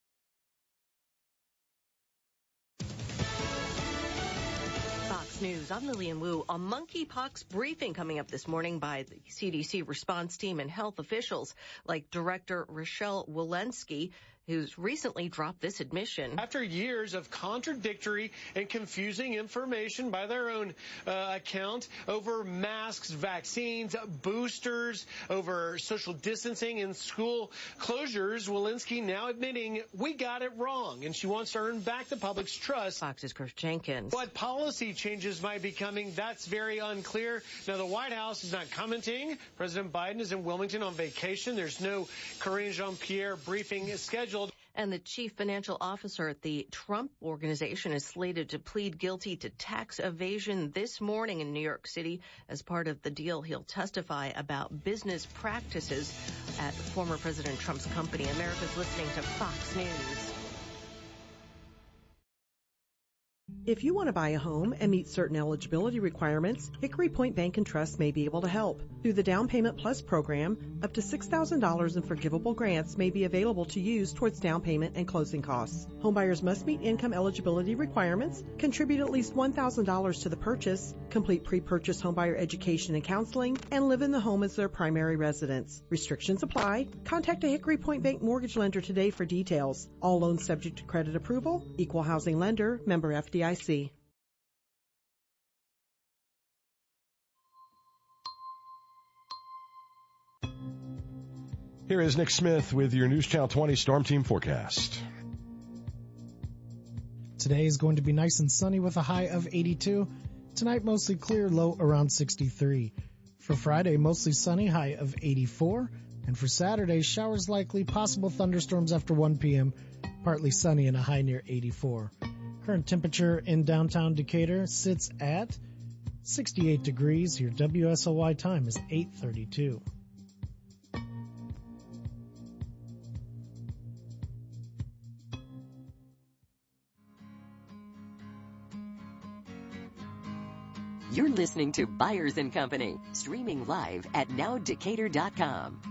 [SPEAKER 5] Fox News, I'm Lillian Wu. A monkeypox briefing coming up this morning by the C D C response team and health officials like Director Rochelle Walensky, who's recently dropped this admission.
[SPEAKER 6] After years of contradictory and confusing information by their own uh, account over masks, vaccines, boosters, over social distancing and school closures, Walensky now admitting we got it wrong, and she wants to earn back the public's trust.
[SPEAKER 5] Fox's Chris Jenkins.
[SPEAKER 6] What policy changes might be coming, that's very unclear. Now, the White House is not commenting. President Biden is in Wilmington on vacation. There's no Karine Jean-Pierre briefing scheduled.
[SPEAKER 5] And the chief financial officer at the Trump Organization is slated to plead guilty to tax evasion this morning in New York City. As part of the deal, he'll testify about business practices at former President Trump's company. America's listening to Fox News.
[SPEAKER 24] If you want to buy a home and meet certain eligibility requirements, Hickory Point Bank and Trust may be able to help. Through the Down Payment Plus program, up to six thousand dollars in forgivable grants may be available to use towards down payment and closing costs. Homebuyers must meet income eligibility requirements, contribute at least one thousand dollars to the purchase, complete pre-purchase homebuyer education and counseling, and live in the home as their primary residence. Restrictions apply. Contact a Hickory Point Bank mortgage lender today for details. All loans subject to credit approval. Equal housing lender. Member F D I C.
[SPEAKER 15] Here is Nick Smith with your News Channel twenty Storm Team forecast.
[SPEAKER 16] Today is going to be nice and sunny with a high of eighty-two. Tonight, mostly clear, low around sixty-three. For Friday, mostly sunny, high of eighty-four. And for Saturday, showers likely, possible thunderstorms after one p.m., partly sunny and a high near eighty-four. Current temperature in downtown Decatur sits at sixty-eight degrees. Your W S O Y time is eight thirty-two.
[SPEAKER 17] You're listening to Byers and Company, streaming live at now decatur dot com.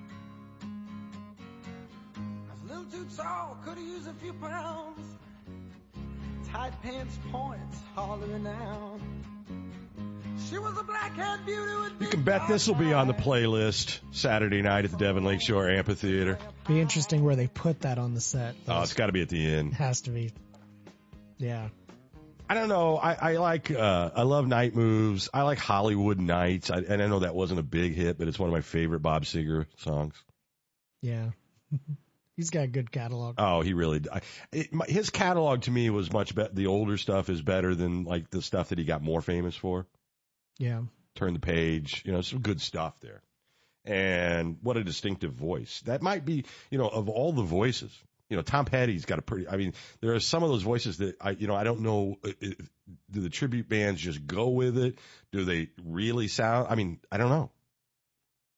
[SPEAKER 2] A little too tall, could have used a few pounds. Tight pants points, hollering out. She was a black-haired beauty with
[SPEAKER 15] You can bet this will be on the playlist Saturday night at the Devon Lakeshore Amphitheater.
[SPEAKER 16] Be interesting where they put that on the set.
[SPEAKER 15] Oh, it's got to be at the end.
[SPEAKER 16] It has to be. Yeah.
[SPEAKER 15] I don't know. I, I like, uh, I love Night Moves. I like Hollywood Nights. I, and I know that wasn't a big hit, but it's one of my favorite Bob Seger songs.
[SPEAKER 16] Yeah. He's got a good catalog.
[SPEAKER 15] Oh, he really, I, it, my, his catalog to me was much better. The older stuff is better than like the stuff that he got more famous for.
[SPEAKER 16] Yeah.
[SPEAKER 15] Turn the Page, you know, some good stuff there. And what a distinctive voice. That might be, you know, of all the voices, you know, Tom Petty's got a pretty, I mean, there are some of those voices that I, you know, I don't know, do the tribute bands just go with it? Do they really sound, I mean, I don't know.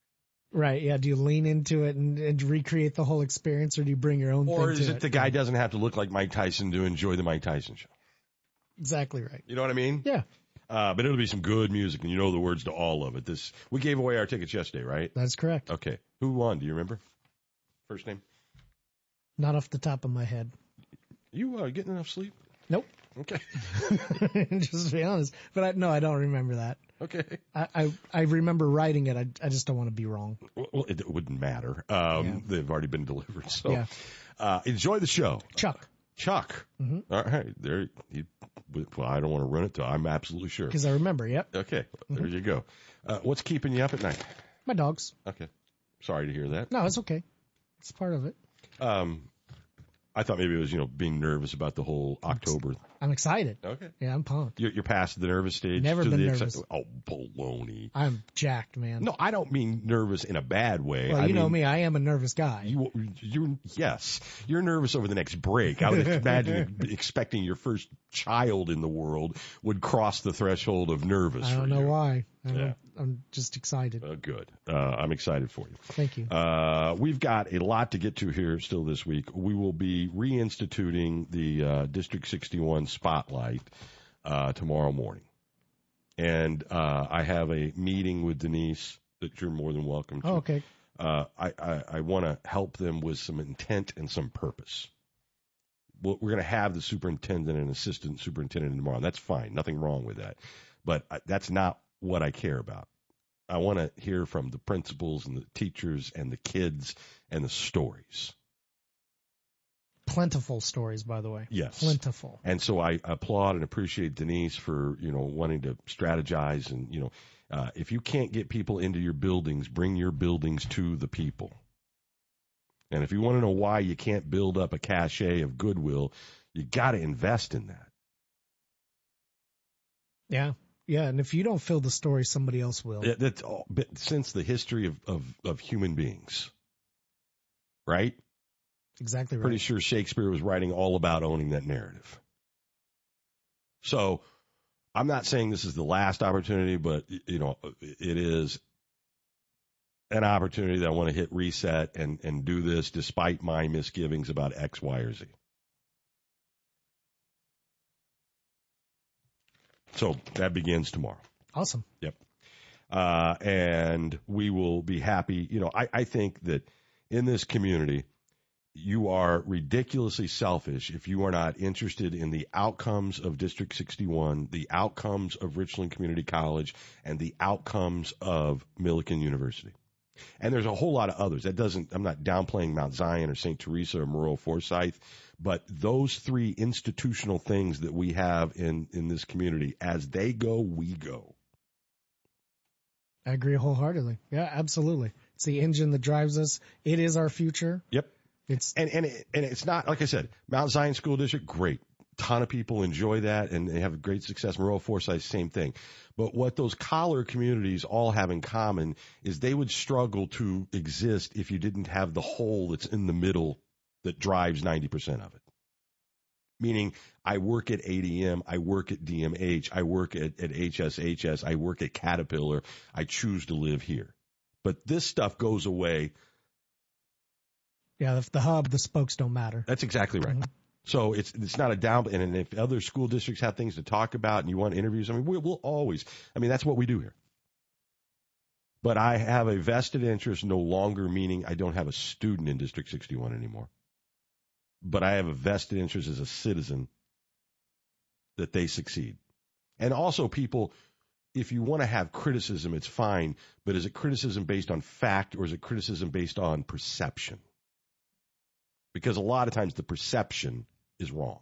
[SPEAKER 16] Right, yeah. Do you lean into it and, and recreate the whole experience, or do you bring your own
[SPEAKER 15] Or
[SPEAKER 16] thing
[SPEAKER 15] is
[SPEAKER 16] to
[SPEAKER 15] it
[SPEAKER 16] it?
[SPEAKER 15] the guy doesn't have to look like Mike Tyson to enjoy the Mike Tyson show?
[SPEAKER 16] Exactly right.
[SPEAKER 15] You know what I mean?
[SPEAKER 16] Yeah.
[SPEAKER 15] Uh, but it'll be some good music, and you know the words to all of it. This we gave away our tickets yesterday, right?
[SPEAKER 16] That's correct.
[SPEAKER 15] Okay. Who won? Do you remember? First name?
[SPEAKER 16] Not off the top of my head.
[SPEAKER 15] You uh, getting enough sleep?
[SPEAKER 16] Nope.
[SPEAKER 15] Okay.
[SPEAKER 16] Just to be honest. But I, no, I don't remember that.
[SPEAKER 15] Okay.
[SPEAKER 16] I, I, I remember writing it. I, I just don't want to be wrong.
[SPEAKER 15] Well, it, it wouldn't matter. Um,
[SPEAKER 16] Yeah.
[SPEAKER 15] They've already been delivered. So
[SPEAKER 16] Yeah.
[SPEAKER 15] uh, enjoy the show.
[SPEAKER 16] Chuck.
[SPEAKER 15] Chuck.
[SPEAKER 16] Mm-hmm.
[SPEAKER 15] All right. There. You, well, I don't want to run it to. I'm absolutely sure.
[SPEAKER 16] Because I remember, yep.
[SPEAKER 15] Okay. There
[SPEAKER 16] Mm-hmm.
[SPEAKER 15] you go. Uh, what's keeping you up at night?
[SPEAKER 16] My dogs.
[SPEAKER 15] Okay. Sorry to hear that.
[SPEAKER 16] No, it's okay. It's part of it.
[SPEAKER 15] Um, I thought maybe it was, you know, being nervous about the whole October.
[SPEAKER 16] I'm excited.
[SPEAKER 15] Okay.
[SPEAKER 16] Yeah, I'm pumped.
[SPEAKER 15] You're, you're past the nervous stage.
[SPEAKER 16] Never
[SPEAKER 15] to
[SPEAKER 16] been
[SPEAKER 15] the
[SPEAKER 16] nervous.
[SPEAKER 15] exci- oh, baloney.
[SPEAKER 16] I'm jacked, man.
[SPEAKER 15] No, I don't mean nervous in a bad way.
[SPEAKER 16] Well,
[SPEAKER 15] I
[SPEAKER 16] you know
[SPEAKER 15] mean,
[SPEAKER 16] me. I am a nervous guy.
[SPEAKER 15] You, you, yes, you're nervous over the next break. I would imagine expecting your first child in the world would cross the threshold of nervous.
[SPEAKER 16] I don't
[SPEAKER 15] for
[SPEAKER 16] know
[SPEAKER 15] you.
[SPEAKER 16] why. I
[SPEAKER 15] Yeah.
[SPEAKER 16] don't, I'm just excited.
[SPEAKER 15] Uh, good. Uh, I'm excited for you.
[SPEAKER 16] Thank you.
[SPEAKER 15] Uh, we've got a lot to get to here still this week. We will be reinstituting the uh, District sixty-one Spotlight uh, tomorrow morning. And uh, I have a meeting with Denise that you're more than welcome to.
[SPEAKER 16] Oh, okay.
[SPEAKER 15] Uh, I, I, I want to help them with some intent and some purpose. Well, we're going to have the superintendent and assistant superintendent tomorrow. And that's fine. Nothing wrong with that. But I, that's not what I care about. I want to hear from the principals and the teachers and the kids and the stories.
[SPEAKER 16] Plentiful stories, by the way.
[SPEAKER 15] Yes.
[SPEAKER 16] Plentiful.
[SPEAKER 15] And so I applaud and appreciate Denise for, you know, wanting to strategize. And, you know, uh, if you can't get people into your buildings, bring your buildings to the people. And if you want to know why you can't build up a cachet of goodwill, you got to invest in that.
[SPEAKER 16] Yeah. Yeah. And if you don't fill the story, somebody else will.
[SPEAKER 15] It, that's all, but since the history of, of, of human beings, right?
[SPEAKER 16] Exactly right.
[SPEAKER 15] Pretty sure Shakespeare was writing all about owning that narrative. So I'm not saying this is the last opportunity, but, you know, it is an opportunity that I want to hit reset and, and do this despite my misgivings about X, Y, or Z. So that begins tomorrow.
[SPEAKER 16] Awesome.
[SPEAKER 15] Yep. Uh, and we will be happy. You know, I, I think that in this community, you are ridiculously selfish if you are not interested in the outcomes of District sixty-one, the outcomes of Richland Community College, and the outcomes of Millikan University. And there's a whole lot of others. That doesn't, I'm not downplaying Mount Zion or Saint Teresa or Moreau Forsyth, but those three institutional things that we have in, in this community, as they go, we go.
[SPEAKER 16] I agree wholeheartedly. Yeah, absolutely. It's the engine that drives us. It is our future.
[SPEAKER 15] Yep.
[SPEAKER 16] It's
[SPEAKER 15] and and it, and it's not, like I said, Mount Zion School District, great. Ton of people enjoy that and they have great success. Moreau Forsyth, same thing. But what those collar communities all have in common is they would struggle to exist if you didn't have the hole that's in the middle that drives ninety percent of it. Meaning, I work at A D M, I work at D M H, I work at, at H S H S, I work at Caterpillar, I choose to live here. But this stuff goes away.
[SPEAKER 16] Yeah, if the hub, the spokes don't matter.
[SPEAKER 15] That's exactly right. Mm-hmm. So it's it's not a down, and if other school districts have things to talk about and you want interviews, I mean, we'll, we'll always, I mean, that's what we do here. But I have a vested interest, no longer meaning I don't have a student in District sixty-one anymore. But I have a vested interest as a citizen that they succeed. And also, people, if you want to have criticism, it's fine, but is it criticism based on fact or is it criticism based on perception? Because a lot of times the perception is wrong.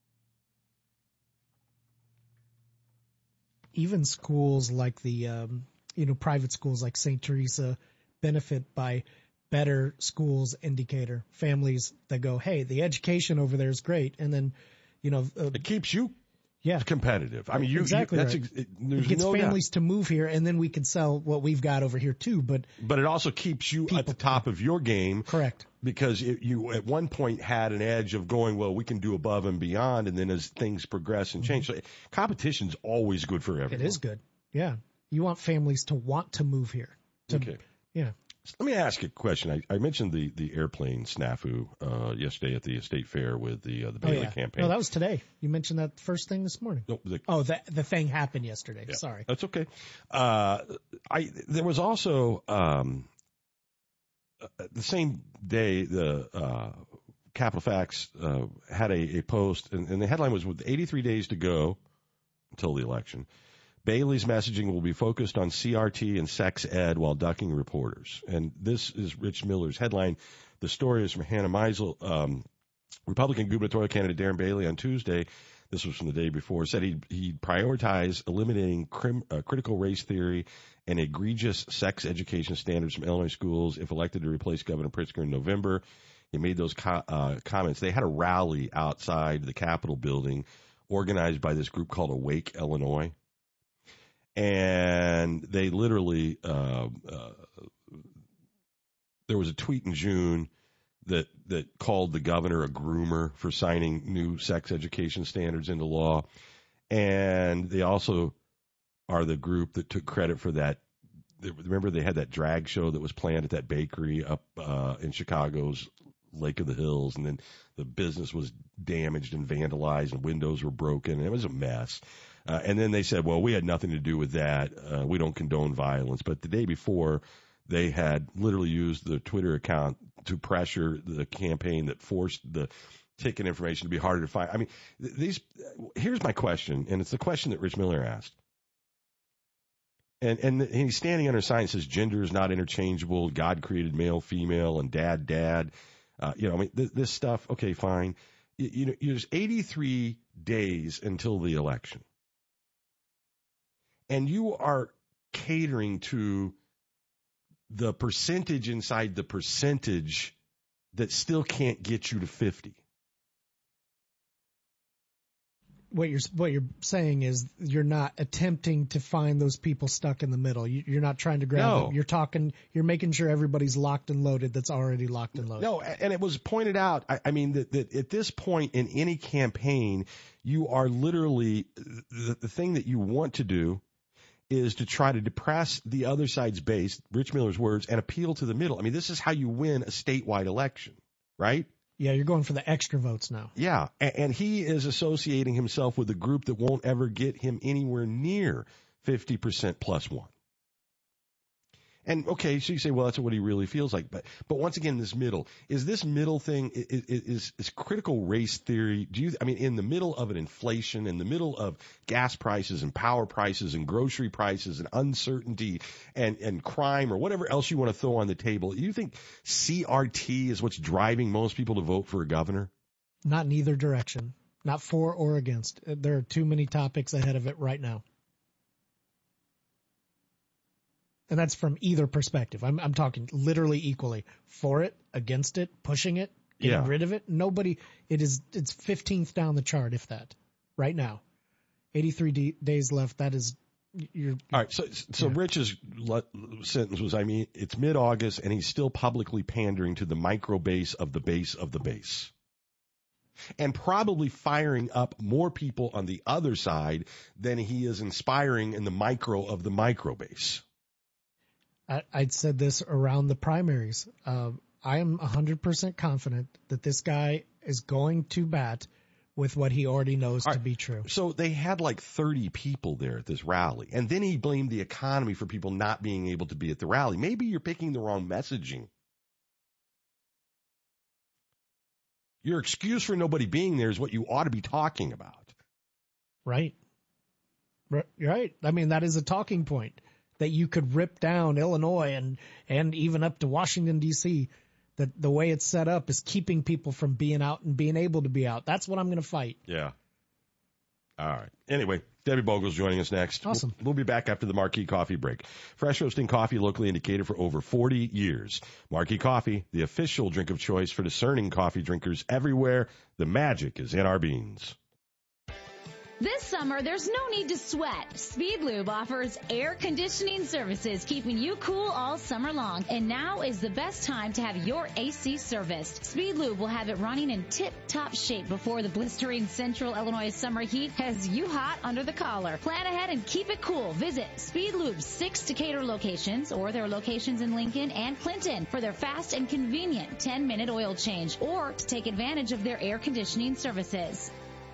[SPEAKER 16] Even schools like the, um, you know, private schools like Saint Teresa benefit by better schools indicator. Families that go, hey, the education over there is great. And then, you know. Uh,
[SPEAKER 15] it keeps you
[SPEAKER 16] yeah.
[SPEAKER 15] competitive. I mean, you,
[SPEAKER 16] exactly
[SPEAKER 15] you, that's,
[SPEAKER 16] right.
[SPEAKER 15] it, there's
[SPEAKER 16] it gets
[SPEAKER 15] no
[SPEAKER 16] families
[SPEAKER 15] doubt.
[SPEAKER 16] to move here, and then we can sell what we've got over here too. But
[SPEAKER 15] but it also keeps you
[SPEAKER 16] people,
[SPEAKER 15] at the top of your game.
[SPEAKER 16] Correct.
[SPEAKER 15] Because it, you at one point had an edge of going, well, we can do above and beyond, and then as things progress and change, mm-hmm. so competition's always good for everyone.
[SPEAKER 16] It is good. Yeah, you want families to want to move here. To,
[SPEAKER 15] okay.
[SPEAKER 16] Yeah.
[SPEAKER 15] Let me ask you a question. I, I mentioned the, the airplane snafu uh, yesterday at the state fair with the uh, the Bailey
[SPEAKER 16] oh, yeah.
[SPEAKER 15] campaign.
[SPEAKER 16] No, that was today. You mentioned that first thing this morning.
[SPEAKER 15] No, the,
[SPEAKER 16] oh, the the thing happened yesterday.
[SPEAKER 15] Yeah,
[SPEAKER 16] Sorry.
[SPEAKER 15] That's okay. Uh, I there was also um, the same day the uh, Capital Facts uh, had a, a post, and, and the headline was, with eighty-three days to go until the election, Bailey's messaging will be focused on C R T and sex ed while ducking reporters. And this is Rich Miller's headline. The story is from Hannah Meisel. Um, Republican gubernatorial candidate Darren Bailey on Tuesday, this was from the day before, said he'd, he'd prioritize eliminating crim, uh, critical race theory and egregious sex education standards from Illinois schools if elected to replace Governor Pritzker in November. He made those co- uh, comments. They had a rally outside the Capitol building organized by this group called Awake Illinois. And they literally, uh, uh, there was a tweet in June that, that called the governor a groomer for signing new sex education standards into law. And they also are the group that took credit for that. Remember, they had that drag show that was planned at that bakery up uh, in Chicago's Lake of the Hills, and then the business was damaged and vandalized, and windows were broken, and it was a mess. Uh, and then they said, well, we had nothing to do with that. Uh, we don't condone violence. But the day before, they had literally used the Twitter account to pressure the campaign that forced the ticket information to be harder to find. I mean, these. Here's my question, and it's the question that Rich Miller asked. And, and he's standing under a sign that says gender is not interchangeable. God created male, female, and dad, dad. Uh, you know, I mean, this, this stuff, okay, fine. You, you know, there's eighty-three days until the election. And you are catering to the percentage inside the percentage that still can't get you to fifty.
[SPEAKER 16] What you're what you're saying is you're not attempting to find those people stuck in the middle. You, you're not trying to grab
[SPEAKER 15] No.
[SPEAKER 16] them. You're talking. You're making sure everybody's locked and loaded. That's already locked and loaded.
[SPEAKER 15] No, and it was pointed out, I, I mean, that, that at this point in any campaign, you are literally, the, the thing that you want to do is to try to depress the other side's base, Rich Miller's words, and appeal to the middle. I mean, this is how you win a statewide election, right?
[SPEAKER 16] Yeah, you're going for the extra votes now.
[SPEAKER 15] Yeah, and, and he is associating himself with a group that won't ever get him anywhere near fifty percent plus one. And, okay, so you say, well, that's what he really feels like. But but once again, this middle, is this middle thing, is, is, is critical race theory, do you, I mean, in the middle of an inflation, in the middle of gas prices and power prices and grocery prices and uncertainty and, and crime or whatever else you want to throw on the table, do you think C R T is what's driving most people to vote for a governor?
[SPEAKER 16] Not in either direction. Not for or against. There are too many topics ahead of it right now. And that's from either perspective. I'm, I'm talking literally equally. For it, against it, pushing it, getting
[SPEAKER 15] Yeah.
[SPEAKER 16] rid of it. Nobody, it is, it's fifteenth down the chart, if that, right now. eighty-three d- days left. That is, you're.
[SPEAKER 15] All right. So, so yeah. Rich's le- sentence was, I mean, it's mid-August and he's still publicly pandering to the micro base of the base of the base. And probably firing up more people on the other side than he is inspiring in the micro of the micro base.
[SPEAKER 16] I, I'd said this around the primaries. Uh, I am one hundred percent confident that this guy is going to bat with what he already knows
[SPEAKER 15] All
[SPEAKER 16] to
[SPEAKER 15] right.
[SPEAKER 16] be true.
[SPEAKER 15] So they had like thirty people there at this rally. And then he blamed the economy for people not being able to be at the rally. Maybe you're picking the wrong messaging. Your excuse for nobody being there is what you ought to be talking about.
[SPEAKER 16] Right. Right. I mean, that is a talking point. That you could rip down Illinois and, and even up to Washington, D C, that the way it's set up is keeping people from being out and being able to be out. That's what I'm going to fight.
[SPEAKER 15] Yeah. All right. Anyway, Debbie Bogle's joining us next.
[SPEAKER 16] Awesome.
[SPEAKER 15] We'll, we'll be back after the Marquee Coffee break. Fresh roasting coffee locally indicated for over forty years. Marquee Coffee, the official drink of choice for discerning coffee drinkers everywhere. The magic is in our beans.
[SPEAKER 7] This summer, there's no need to sweat. Speed Lube offers air conditioning services, keeping you cool all summer long. And now is the best time to have your A C serviced. Speed Lube will have it running in tip-top shape before the blistering central Illinois summer heat has you hot under the collar. Plan ahead and keep it cool. Visit Speed Lube's six Decatur locations or their locations in Lincoln and Clinton for their fast and convenient ten-minute oil change or to take advantage of their air conditioning services.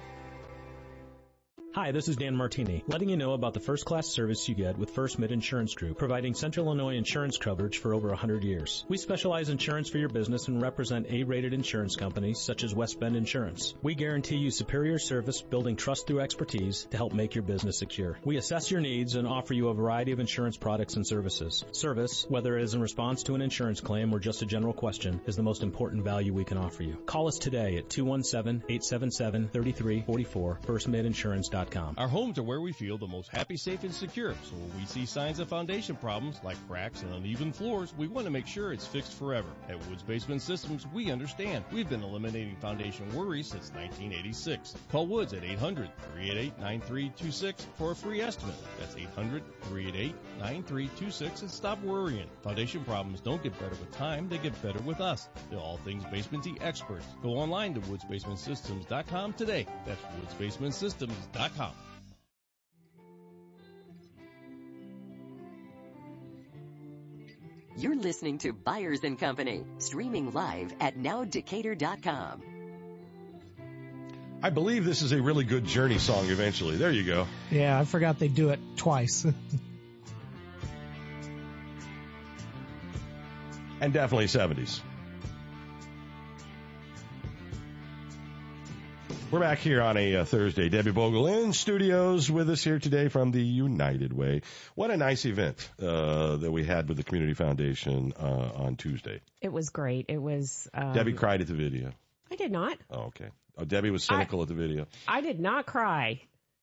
[SPEAKER 8] Hi, this is Dan Martini, letting you know about the first-class service you get with First Mid Insurance Group, providing Central Illinois insurance coverage for over one hundred years. We specialize in insurance for your business and represent A-rated insurance companies such as West Bend Insurance. We guarantee you superior service, building trust through expertise to help make your business secure. We assess your needs and offer you a variety of insurance products and services. Service, whether it is in response to an insurance claim or just a general question, is the most important value we can offer you. Call us today at two one seven, eight seven seven, three three four four, first mid insurance dot com.
[SPEAKER 20] Our homes are where we feel the most happy, safe, and secure. So when we see signs of foundation problems like cracks and uneven floors, we want to make sure it's fixed forever. At Woods Basement Systems, we understand. We've been eliminating foundation worries since nineteen eighty-six. Call Woods at eight hundred, three eight eight, nine three two six for a free estimate. That's eight hundred, three eight eight, nine three two six and stop worrying. Foundation problems don't get better with time, they get better with us. They're all things basement-y experts. Go online to woods basement systems dot com today. That's woods basement systems dot com.
[SPEAKER 17] You're listening to Byers and Company, streaming live at now decatur dot com.
[SPEAKER 15] I believe this is a really good Journey song eventually. There you go.
[SPEAKER 16] Yeah, I forgot they do it twice.
[SPEAKER 15] And definitely seventies. We're back here on a uh, Thursday. Debbie Bogle in studios with us here today from the United Way. What a nice event uh, that we had with the Community Foundation uh, on Tuesday.
[SPEAKER 19] It was great. It was. Um,
[SPEAKER 15] Debbie cried at the video.
[SPEAKER 19] I did not.
[SPEAKER 15] Oh, okay. Oh, Debbie was cynical
[SPEAKER 19] I,
[SPEAKER 15] at the video.
[SPEAKER 19] I did not cry.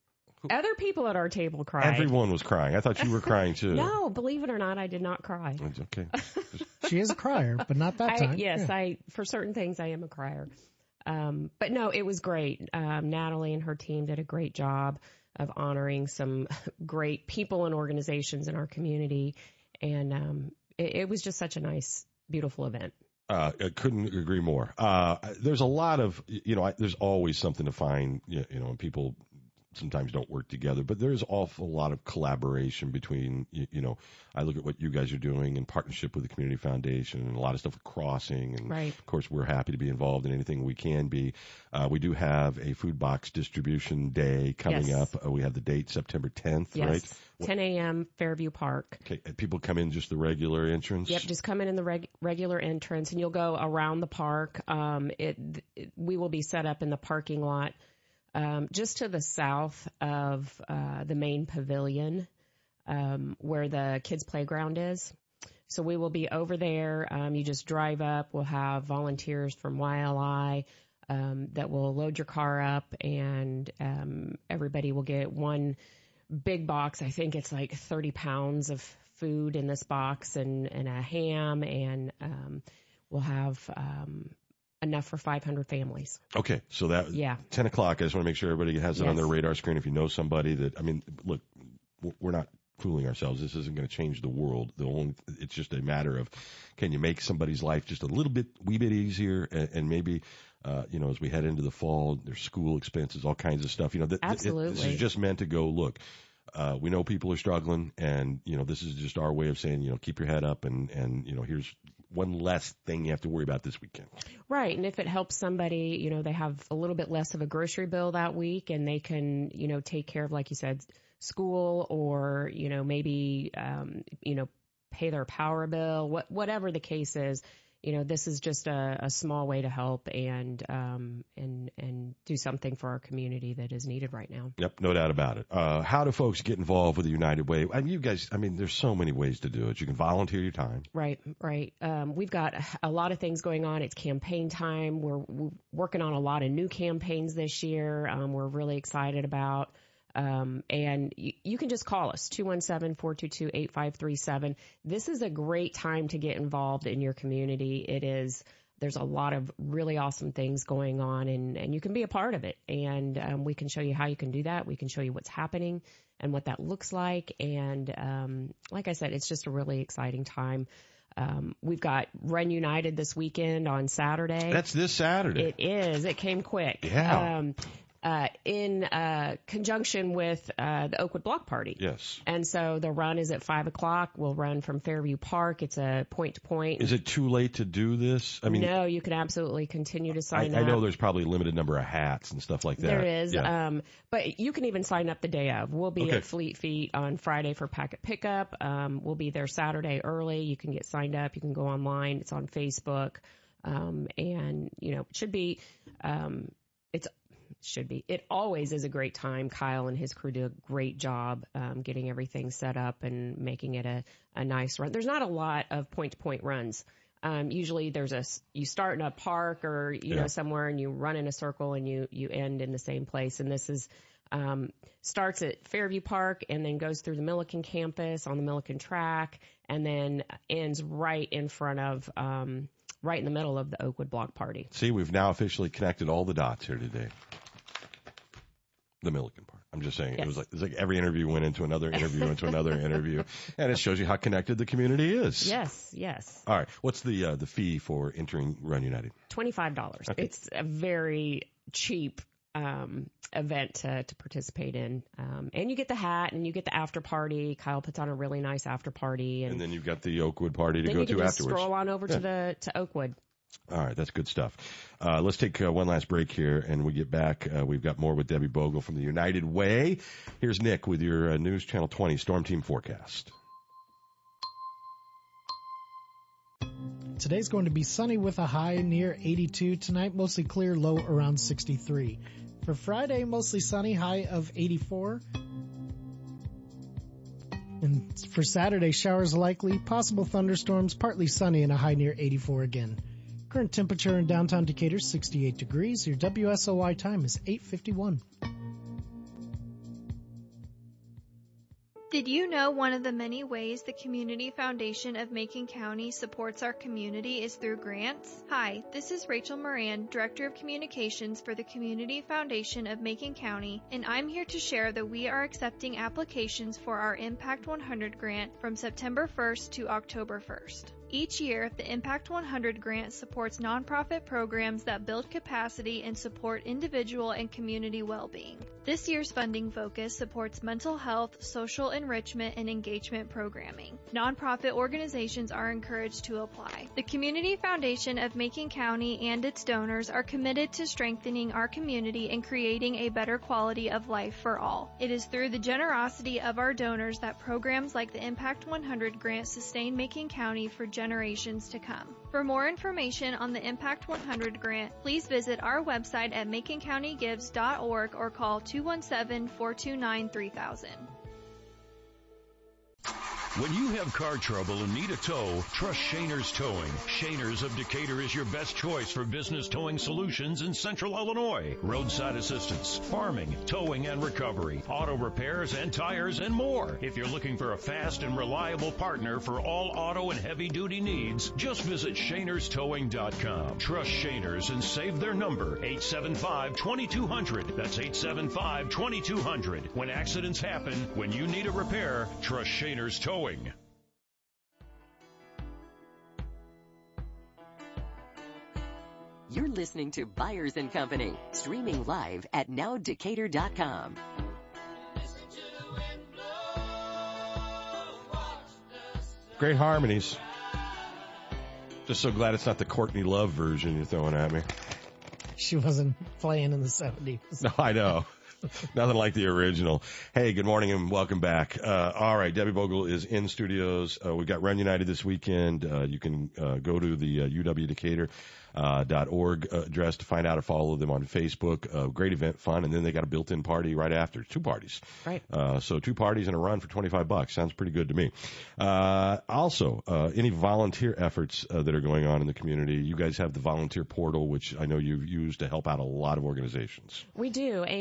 [SPEAKER 19] Other people at our table cried.
[SPEAKER 15] Everyone was crying. I thought you were crying too.
[SPEAKER 19] No, believe it or not, I did not cry.
[SPEAKER 15] Okay.
[SPEAKER 16] She is a crier, but not that
[SPEAKER 19] I,
[SPEAKER 16] time.
[SPEAKER 19] yes,
[SPEAKER 16] yeah.
[SPEAKER 19] I for certain things I am a crier. Um, but no, it was great. Um, Natalie and her team did a great job of honoring some great people and organizations in our community. And um, it, it was just such a nice, beautiful event.
[SPEAKER 15] Uh, I couldn't agree more. Uh, there's a lot of, you know, I, there's always something to find, you know, when people sometimes don't work together, but there's awful lot of collaboration between, you, you know, I look at what you guys are doing in partnership with the Community Foundation and a lot of stuff with Crossing. And
[SPEAKER 19] right.
[SPEAKER 15] Of course, we're happy to be involved in anything we can be. Uh, we do have a food box distribution day coming
[SPEAKER 19] yes.
[SPEAKER 15] up. Uh, we have the date September tenth,
[SPEAKER 19] yes.
[SPEAKER 15] right?
[SPEAKER 19] ten a.m. Fairview Park.
[SPEAKER 15] Okay. People come in just the regular entrance?
[SPEAKER 19] Yep. Just come in in the reg- regular entrance and you'll go around the park. Um, it, it, we will be set up in the parking lot Um, just to the south of uh, the main pavilion um, where the kids' playground is. So we will be over there. Um, you just drive up. We'll have volunteers from Y L I um, that will load your car up, and um, everybody will get one big box. I think it's like thirty pounds of food in this box, and, and a ham, and um, we'll have um, enough for five hundred families.
[SPEAKER 15] Okay, so that
[SPEAKER 19] yeah.
[SPEAKER 15] ten o'clock, I just want to make sure everybody has it
[SPEAKER 19] yes.
[SPEAKER 15] on their radar screen. If you know somebody that, I mean, look, we're not fooling ourselves. This isn't going to change the world. The only, it's just a matter of, can you make somebody's life just a little bit, wee bit easier, and, and maybe, uh, you know, as we head into the fall, there's school expenses, all kinds of stuff. You know, th-
[SPEAKER 19] Absolutely.
[SPEAKER 15] It, this is just meant to go, look, uh, we know people are struggling, and, you know, this is just our way of saying, you know, keep your head up, and, and you know, here's one less thing you have to worry about this weekend.
[SPEAKER 19] Right. And if it helps somebody, you know, they have a little bit less of a grocery bill that week, and they can, you know, take care of, like you said, school, or, you know, maybe, um, you know, pay their power bill, what, whatever the case is, you know, this is just a, a small way to help and, um, and, and do something for our community that is needed right now.
[SPEAKER 15] Yep. No doubt about it. Uh, how do folks get involved with the United Way? I mean, you guys, I mean, there's so many ways to do it. You can volunteer your time.
[SPEAKER 19] Right. Right. Um, we've got a lot of things going on. It's campaign time. We're, we're working on a lot of new campaigns this year. Um, we're really excited about. Um, and you, you can just call us, two one seven, four two two, eight five three seven. This is a great time to get involved in your community. It is
[SPEAKER 9] there's a lot of really awesome things going on, and, and you can be a part of it. And um, we can show you how you can do that. We can show you what's happening and what that looks like. And um, like I said, it's just a really exciting time. Um, we've got Run United this weekend on Saturday.
[SPEAKER 15] That's this Saturday.
[SPEAKER 9] It is. It came quick.
[SPEAKER 15] Yeah.
[SPEAKER 9] Um, uh, in uh, conjunction with uh, the Oakwood Block Party.
[SPEAKER 15] Yes.
[SPEAKER 9] And so the run is at five o'clock. We'll run from Fairview Park. It's a point-to-point.
[SPEAKER 15] Is it too late to do this? I mean,
[SPEAKER 9] no, you can absolutely continue to sign
[SPEAKER 15] I,
[SPEAKER 9] up.
[SPEAKER 15] I know there's probably a limited number of hats and stuff like that.
[SPEAKER 9] There is.
[SPEAKER 15] Yeah.
[SPEAKER 9] Um, but you can even sign up the day of. We'll be
[SPEAKER 15] Okay.
[SPEAKER 9] at Fleet Feet on Friday for packet pickup. Um, we'll be there Saturday early. You can get signed up. You can go online. It's on Facebook. Um, and, you know, it should be, um, it's, should be. It always is a great time. Kyle and his crew do a great job um, getting everything set up and making it a, a nice run. There's not a lot of point-to-point runs. Um, usually there's a, you start in a park or, you
[SPEAKER 15] Yeah.
[SPEAKER 9] know, somewhere and you run in a circle and you, you end in the same place. And this is, um, starts at Fairview Park and then goes through the Milliken campus on the Milliken track and then ends right in front of, um, right in the middle of the Oakwood Block Party.
[SPEAKER 15] See, we've now officially connected all the dots here today. The Milliken part. I'm just saying,
[SPEAKER 9] Yes.
[SPEAKER 15] it was like, it's like every interview went into another interview, into another interview, and it shows you how connected the community is.
[SPEAKER 9] Yes, yes.
[SPEAKER 15] All right. What's the uh, the fee for entering Run United?
[SPEAKER 9] twenty-five dollars.
[SPEAKER 15] Okay.
[SPEAKER 9] It's a very cheap um, event to, to participate in. Um, and you get the hat and you get the after party. Kyle puts on a really nice after party. And,
[SPEAKER 15] And then you've got the Oakwood party to
[SPEAKER 9] then
[SPEAKER 15] go
[SPEAKER 9] you can
[SPEAKER 15] to
[SPEAKER 9] just
[SPEAKER 15] afterwards.
[SPEAKER 9] stroll on over
[SPEAKER 15] Yeah.
[SPEAKER 9] to the to Oakwood.
[SPEAKER 15] All right, that's good stuff. Uh, let's take uh, one last break here, and we get back. Uh, we've got more with Debbie Bogle from the United Way. Here's Nick with your uh, News Channel twenty Storm Team forecast.
[SPEAKER 16] Today's going to be sunny with a high near eighty-two. Tonight, mostly clear, low around sixty-three. For Friday, mostly sunny, high of eighty-four. And for Saturday, showers likely, possible thunderstorms, partly sunny and a high near eighty-four again. Current temperature in downtown Decatur, sixty-eight degrees. Your W S O Y time is eight fifty-one.
[SPEAKER 10] Did you know one of the many ways the Community Foundation of Macon County supports our community is through grants? Hi, this is Rachel Moran, Director of Communications for the Community Foundation of Macon County, and I'm here to share that we are accepting applications for our Impact one hundred grant from September first to October first. Each year, the Impact one hundred grant supports nonprofit programs that build capacity and support individual and community well-being. This year's funding focus supports mental health, social enrichment, and engagement programming. Nonprofit organizations are encouraged to apply. The Community Foundation of Macon County and its donors are committed to strengthening our community and creating a better quality of life for all. It is through the generosity of our donors that programs like the Impact one hundred grant sustain Macon County for generations to come. For more information on the Impact one hundred grant, please visit our website at macon county gives dot org or call two one seven, four two nine, three thousand.
[SPEAKER 11] When you have car trouble and need a tow, trust Shaner's Towing. Shaner's of Decatur is your best choice for business towing solutions in central Illinois. Roadside assistance, farming, towing and recovery, auto repairs and tires and more. If you're looking for a fast and reliable partner for all auto and heavy duty needs, just visit shaners towing dot com. Trust Shaner's and save their number, eight seven five, two two zero zero. That's eight seven five, two two zero zero. When accidents happen, when you need a repair, trust Shaner's Towing.
[SPEAKER 17] You're listening to Byers and Company, streaming live at now decatur dot com.
[SPEAKER 15] Great harmonies. Just so glad it's not the Courtney Love version you're throwing at me.
[SPEAKER 16] She wasn't playing in the seventies.
[SPEAKER 15] No, I know. Nothing like the original. Hey, good morning and welcome back. Uh, all right, Debbie Bogle is in studios. Uh, we've got Run United this weekend. Uh, you can uh, go to the uh, U W Decatur uh, dot org uh, address to find out or follow them on Facebook. Uh, great event, fun, and then they got a built-in party right after. Two parties.
[SPEAKER 9] Right.
[SPEAKER 15] Uh, so two parties and a run for twenty-five bucks. Sounds pretty good to me. Uh, also, uh, any volunteer efforts uh, that are going on in the community, you guys have the volunteer portal, which I know you've used to help out a lot of organizations.
[SPEAKER 9] We do, and if you're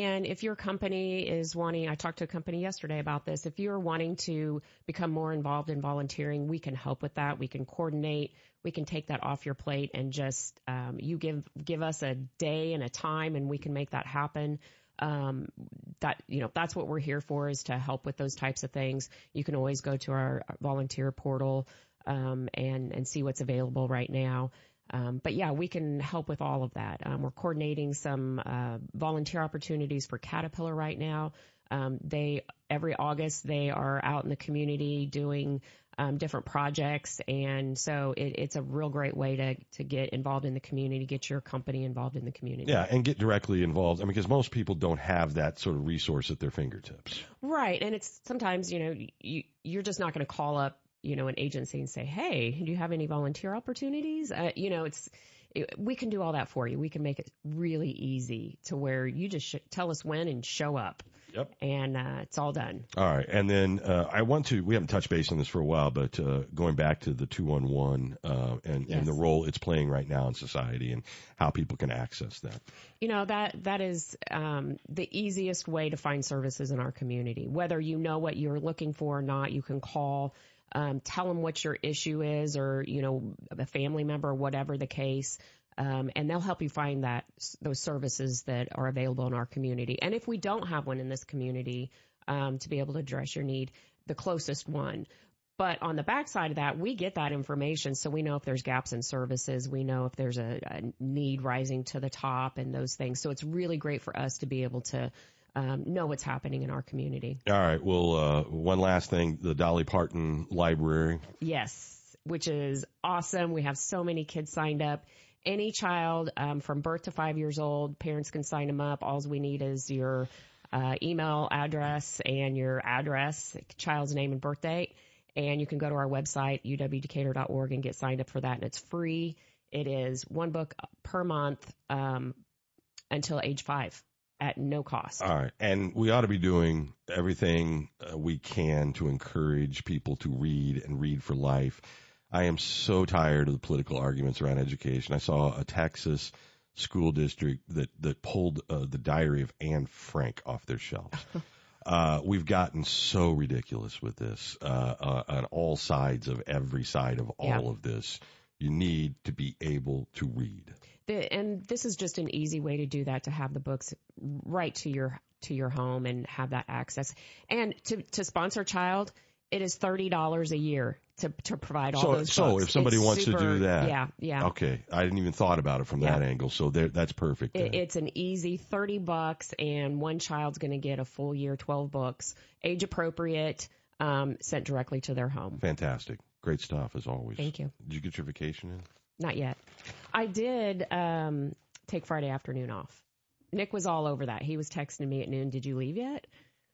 [SPEAKER 9] your company is wanting, I talked to a company yesterday about this, if you're wanting to become more involved in volunteering, we can help with that. We can coordinate. We can take that off your plate and just, um, you give, give us a day and a time and we can make that happen. Um, that, you know, that's what we're here for, is to help with those types of things. You can always go to our volunteer portal, um, and, and see what's available right now. Um, but yeah, we can help with all of that. Um, we're coordinating some, uh, volunteer opportunities for Caterpillar right now. Um, they, every August, they are out in the community doing, um, different projects. And so it, it's a real great way to, to get involved in the community, get your company involved in the community.
[SPEAKER 15] Yeah, and get directly involved. I mean, because most people don't have that sort of resource at their fingertips.
[SPEAKER 9] Right. And it's sometimes, you know, you, you're just not going to call up, you know, an agency and say, hey, do you have any volunteer opportunities? Uh, you know, it's, it, we can do all that for you. We can make it really easy to where you just sh- tell us when and show up.
[SPEAKER 15] Yep.
[SPEAKER 9] And uh, it's all done.
[SPEAKER 15] All right. And then uh, I want to, we haven't touched base on this for a while, but uh, going back to the two one one uh, and,
[SPEAKER 9] Yes.
[SPEAKER 15] and the role it's playing right now in society and how people can access that.
[SPEAKER 9] You know, that that is um, the easiest way to find services in our community. Whether you know what you're looking for or not, you can call, um, tell them what your issue is, or, you know, a family member, whatever the case. Um, and they'll help you find that those services that are available in our community. And if we don't have one in this community, um, to be able to address your need, the closest one. But on the backside of that, we get that information, so we know if there's gaps in services. We know if there's a, a need rising to the top and those things. So it's really great for us to be able to um, know what's happening in our community.
[SPEAKER 15] All right. Well, uh, one last thing, the Dolly Parton Library.
[SPEAKER 9] Yes, which is awesome. We have so many kids signed up. Any child um, from birth to five years old, parents can sign them up. All we need is your uh, email address and your address, child's name and birth date. And you can go to our website, u w decatur dot org, and get signed up for that. And it's free. It is one book per month um, until age five at no cost.
[SPEAKER 15] All right. And we ought to be doing everything uh, we can to encourage people to read and read for life. I am so tired of the political arguments around education. I saw a Texas school district that, that pulled uh, the Diary of Anne Frank off their shelves. Uh, we've gotten so ridiculous with this, uh, uh, on all sides of every side of all
[SPEAKER 9] Yeah.
[SPEAKER 15] of this. You need to be able to read.
[SPEAKER 9] The, and this is just an easy way to do that, to have the books right to your to your home and have that access. And to, to sponsor a child, it is thirty dollars a year to to provide all
[SPEAKER 15] So,
[SPEAKER 9] those
[SPEAKER 15] so
[SPEAKER 9] books.
[SPEAKER 15] if somebody
[SPEAKER 9] It's
[SPEAKER 15] wants
[SPEAKER 9] super,
[SPEAKER 15] to do that,
[SPEAKER 9] yeah, yeah.
[SPEAKER 15] Okay, I didn't even thought about it from
[SPEAKER 9] Yeah.
[SPEAKER 15] that angle. So there, that's perfect.
[SPEAKER 9] It,
[SPEAKER 15] then.
[SPEAKER 9] it's an easy thirty bucks, and one child's going to get a full year, twelve books, age appropriate, um, sent directly to their home.
[SPEAKER 15] Fantastic, great stuff as always.
[SPEAKER 9] Thank you.
[SPEAKER 15] Did you get your vacation in?
[SPEAKER 9] Not yet. I did um, take Friday afternoon off. Nick was all over that. He was texting me at noon. Did you leave yet?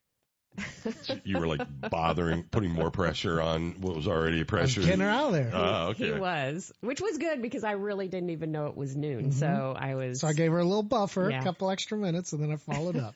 [SPEAKER 15] So you were like bothering, putting more pressure on what was already a pressure.
[SPEAKER 16] Getting her out of there.
[SPEAKER 15] Oh, okay.
[SPEAKER 9] He was, which was good because I really didn't even know it was noon.
[SPEAKER 16] Mhm.
[SPEAKER 9] So I was.
[SPEAKER 16] So I gave her a little buffer,
[SPEAKER 9] Yeah.
[SPEAKER 16] a couple extra minutes, and then I followed up.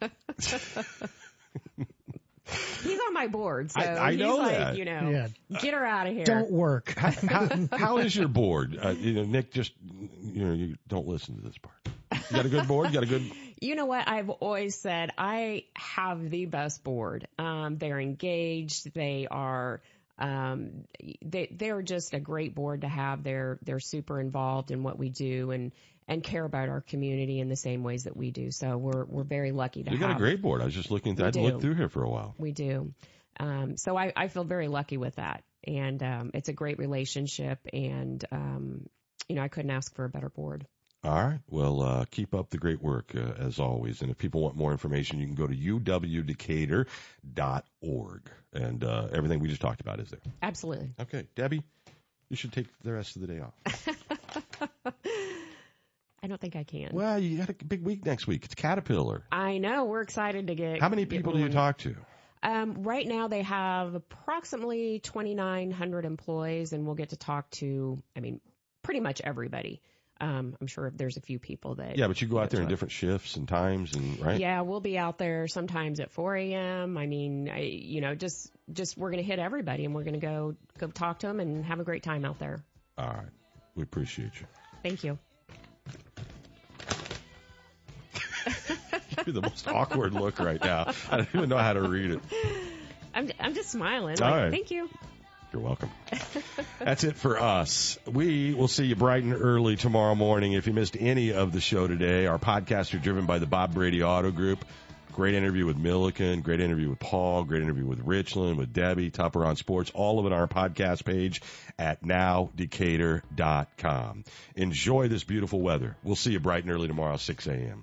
[SPEAKER 9] He's on my board, so
[SPEAKER 15] I- I
[SPEAKER 9] he's
[SPEAKER 15] know
[SPEAKER 9] like,
[SPEAKER 15] that.
[SPEAKER 9] you know,
[SPEAKER 16] Yeah.
[SPEAKER 9] get her out of here.
[SPEAKER 16] Don't work.
[SPEAKER 15] how, how, how is your board? Uh, you know, Nick, just, you know, you don't listen to this part. You got a good board? You got a good...
[SPEAKER 9] You know what? I've always said I have the best board. Um, they're engaged. They are, um, they, they're just a great board to have. They're, they're super involved in what we do and, and care about our community in the same ways that we do. So we're, we're very lucky to
[SPEAKER 15] You
[SPEAKER 9] have.
[SPEAKER 15] got a great board. I was just looking,
[SPEAKER 9] We
[SPEAKER 15] I'd
[SPEAKER 9] do.
[SPEAKER 15] looked through here for a while.
[SPEAKER 9] We do. Um, so I, I feel very lucky with that. And, um, it's a great relationship, and, um, you know, I couldn't ask for a better board.
[SPEAKER 15] All right. Well, uh, keep up the great work, uh, as always. And if people want more information, you can go to u w decatur dot org. And uh, everything we just talked about is there.
[SPEAKER 9] Absolutely.
[SPEAKER 15] Okay. Debbie, you should take the rest of the day off.
[SPEAKER 9] I don't think I can.
[SPEAKER 15] Well, you got a big week next week. It's Caterpillar.
[SPEAKER 9] I know. We're excited to get.
[SPEAKER 15] How many
[SPEAKER 9] get
[SPEAKER 15] people do you
[SPEAKER 9] moving.
[SPEAKER 15] talk to?
[SPEAKER 9] Um, right now they have approximately twenty-nine hundred employees, and we'll get to talk to, I mean, pretty much everybody. Um, I'm sure there's a few people that.
[SPEAKER 15] Yeah, but you go out there in
[SPEAKER 9] to-
[SPEAKER 15] different shifts and times, and right?
[SPEAKER 9] Yeah, we'll be out there sometimes at four a.m. I mean, I, you know, just just we're going to hit everybody, and we're going to go go talk to them and have a great time out there.
[SPEAKER 15] All right. We appreciate you.
[SPEAKER 9] Thank you.
[SPEAKER 15] me the most awkward look right now. I don't even know how to read it.
[SPEAKER 9] I'm I'm just smiling.
[SPEAKER 15] All
[SPEAKER 9] Like,
[SPEAKER 15] right.
[SPEAKER 9] Thank you.
[SPEAKER 15] You're welcome. That's it for us. We will see you bright and early tomorrow morning. If you missed any of the show today, our podcasts are driven by the Bob Brady Auto Group. Great interview with Milliken, great interview with Paul, great interview with Richland, with Debbie, Tupper on Sports, all of it on our podcast page at now decatur dot com. Enjoy this beautiful weather. We'll see you bright and early tomorrow, six a.m.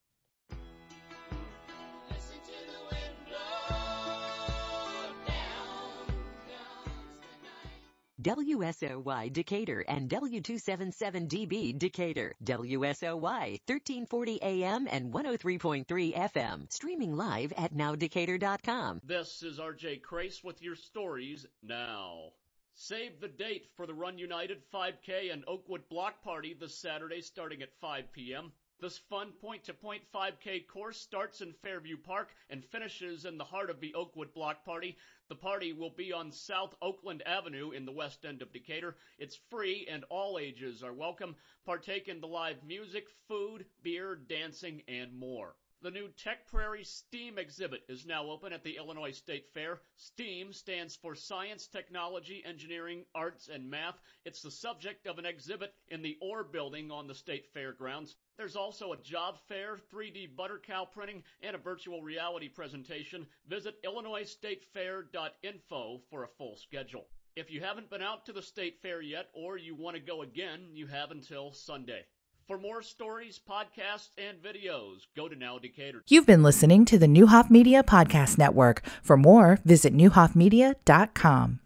[SPEAKER 17] W S O Y Decatur and W two seventy-seven D B Decatur. W S O Y thirteen forty A M and one oh three point three F M. Streaming live at now decatur dot com.
[SPEAKER 4] This is R J Crace with your stories now. Save the date for the Run United five K and Oakwood Block Party this Saturday starting at five p.m. This fun point-to-point five K course starts in Fairview Park and finishes in the heart of the Oakwood Block Party. The party will be on South Oakland Avenue in the west end of Decatur. It's free and all ages are welcome. Partake in the live music, food, beer, dancing, and more. The new Tech Prairie STEAM exhibit is now open at the Illinois State Fair. STEAM stands for Science, Technology, Engineering, Arts, and Math. It's the subject of an exhibit in the Orr Building on the State Fairgrounds. There's also a job fair, three D butter cow printing, and a virtual reality presentation. Visit illinois state fair dot info for a full schedule. If you haven't been out to the State Fair yet or you want to go again, you have until Sunday. For more stories, podcasts, and videos, go to Now Decatur.
[SPEAKER 3] You've been listening to the Newhoff Media Podcast Network. For more, visit newhoff media dot com.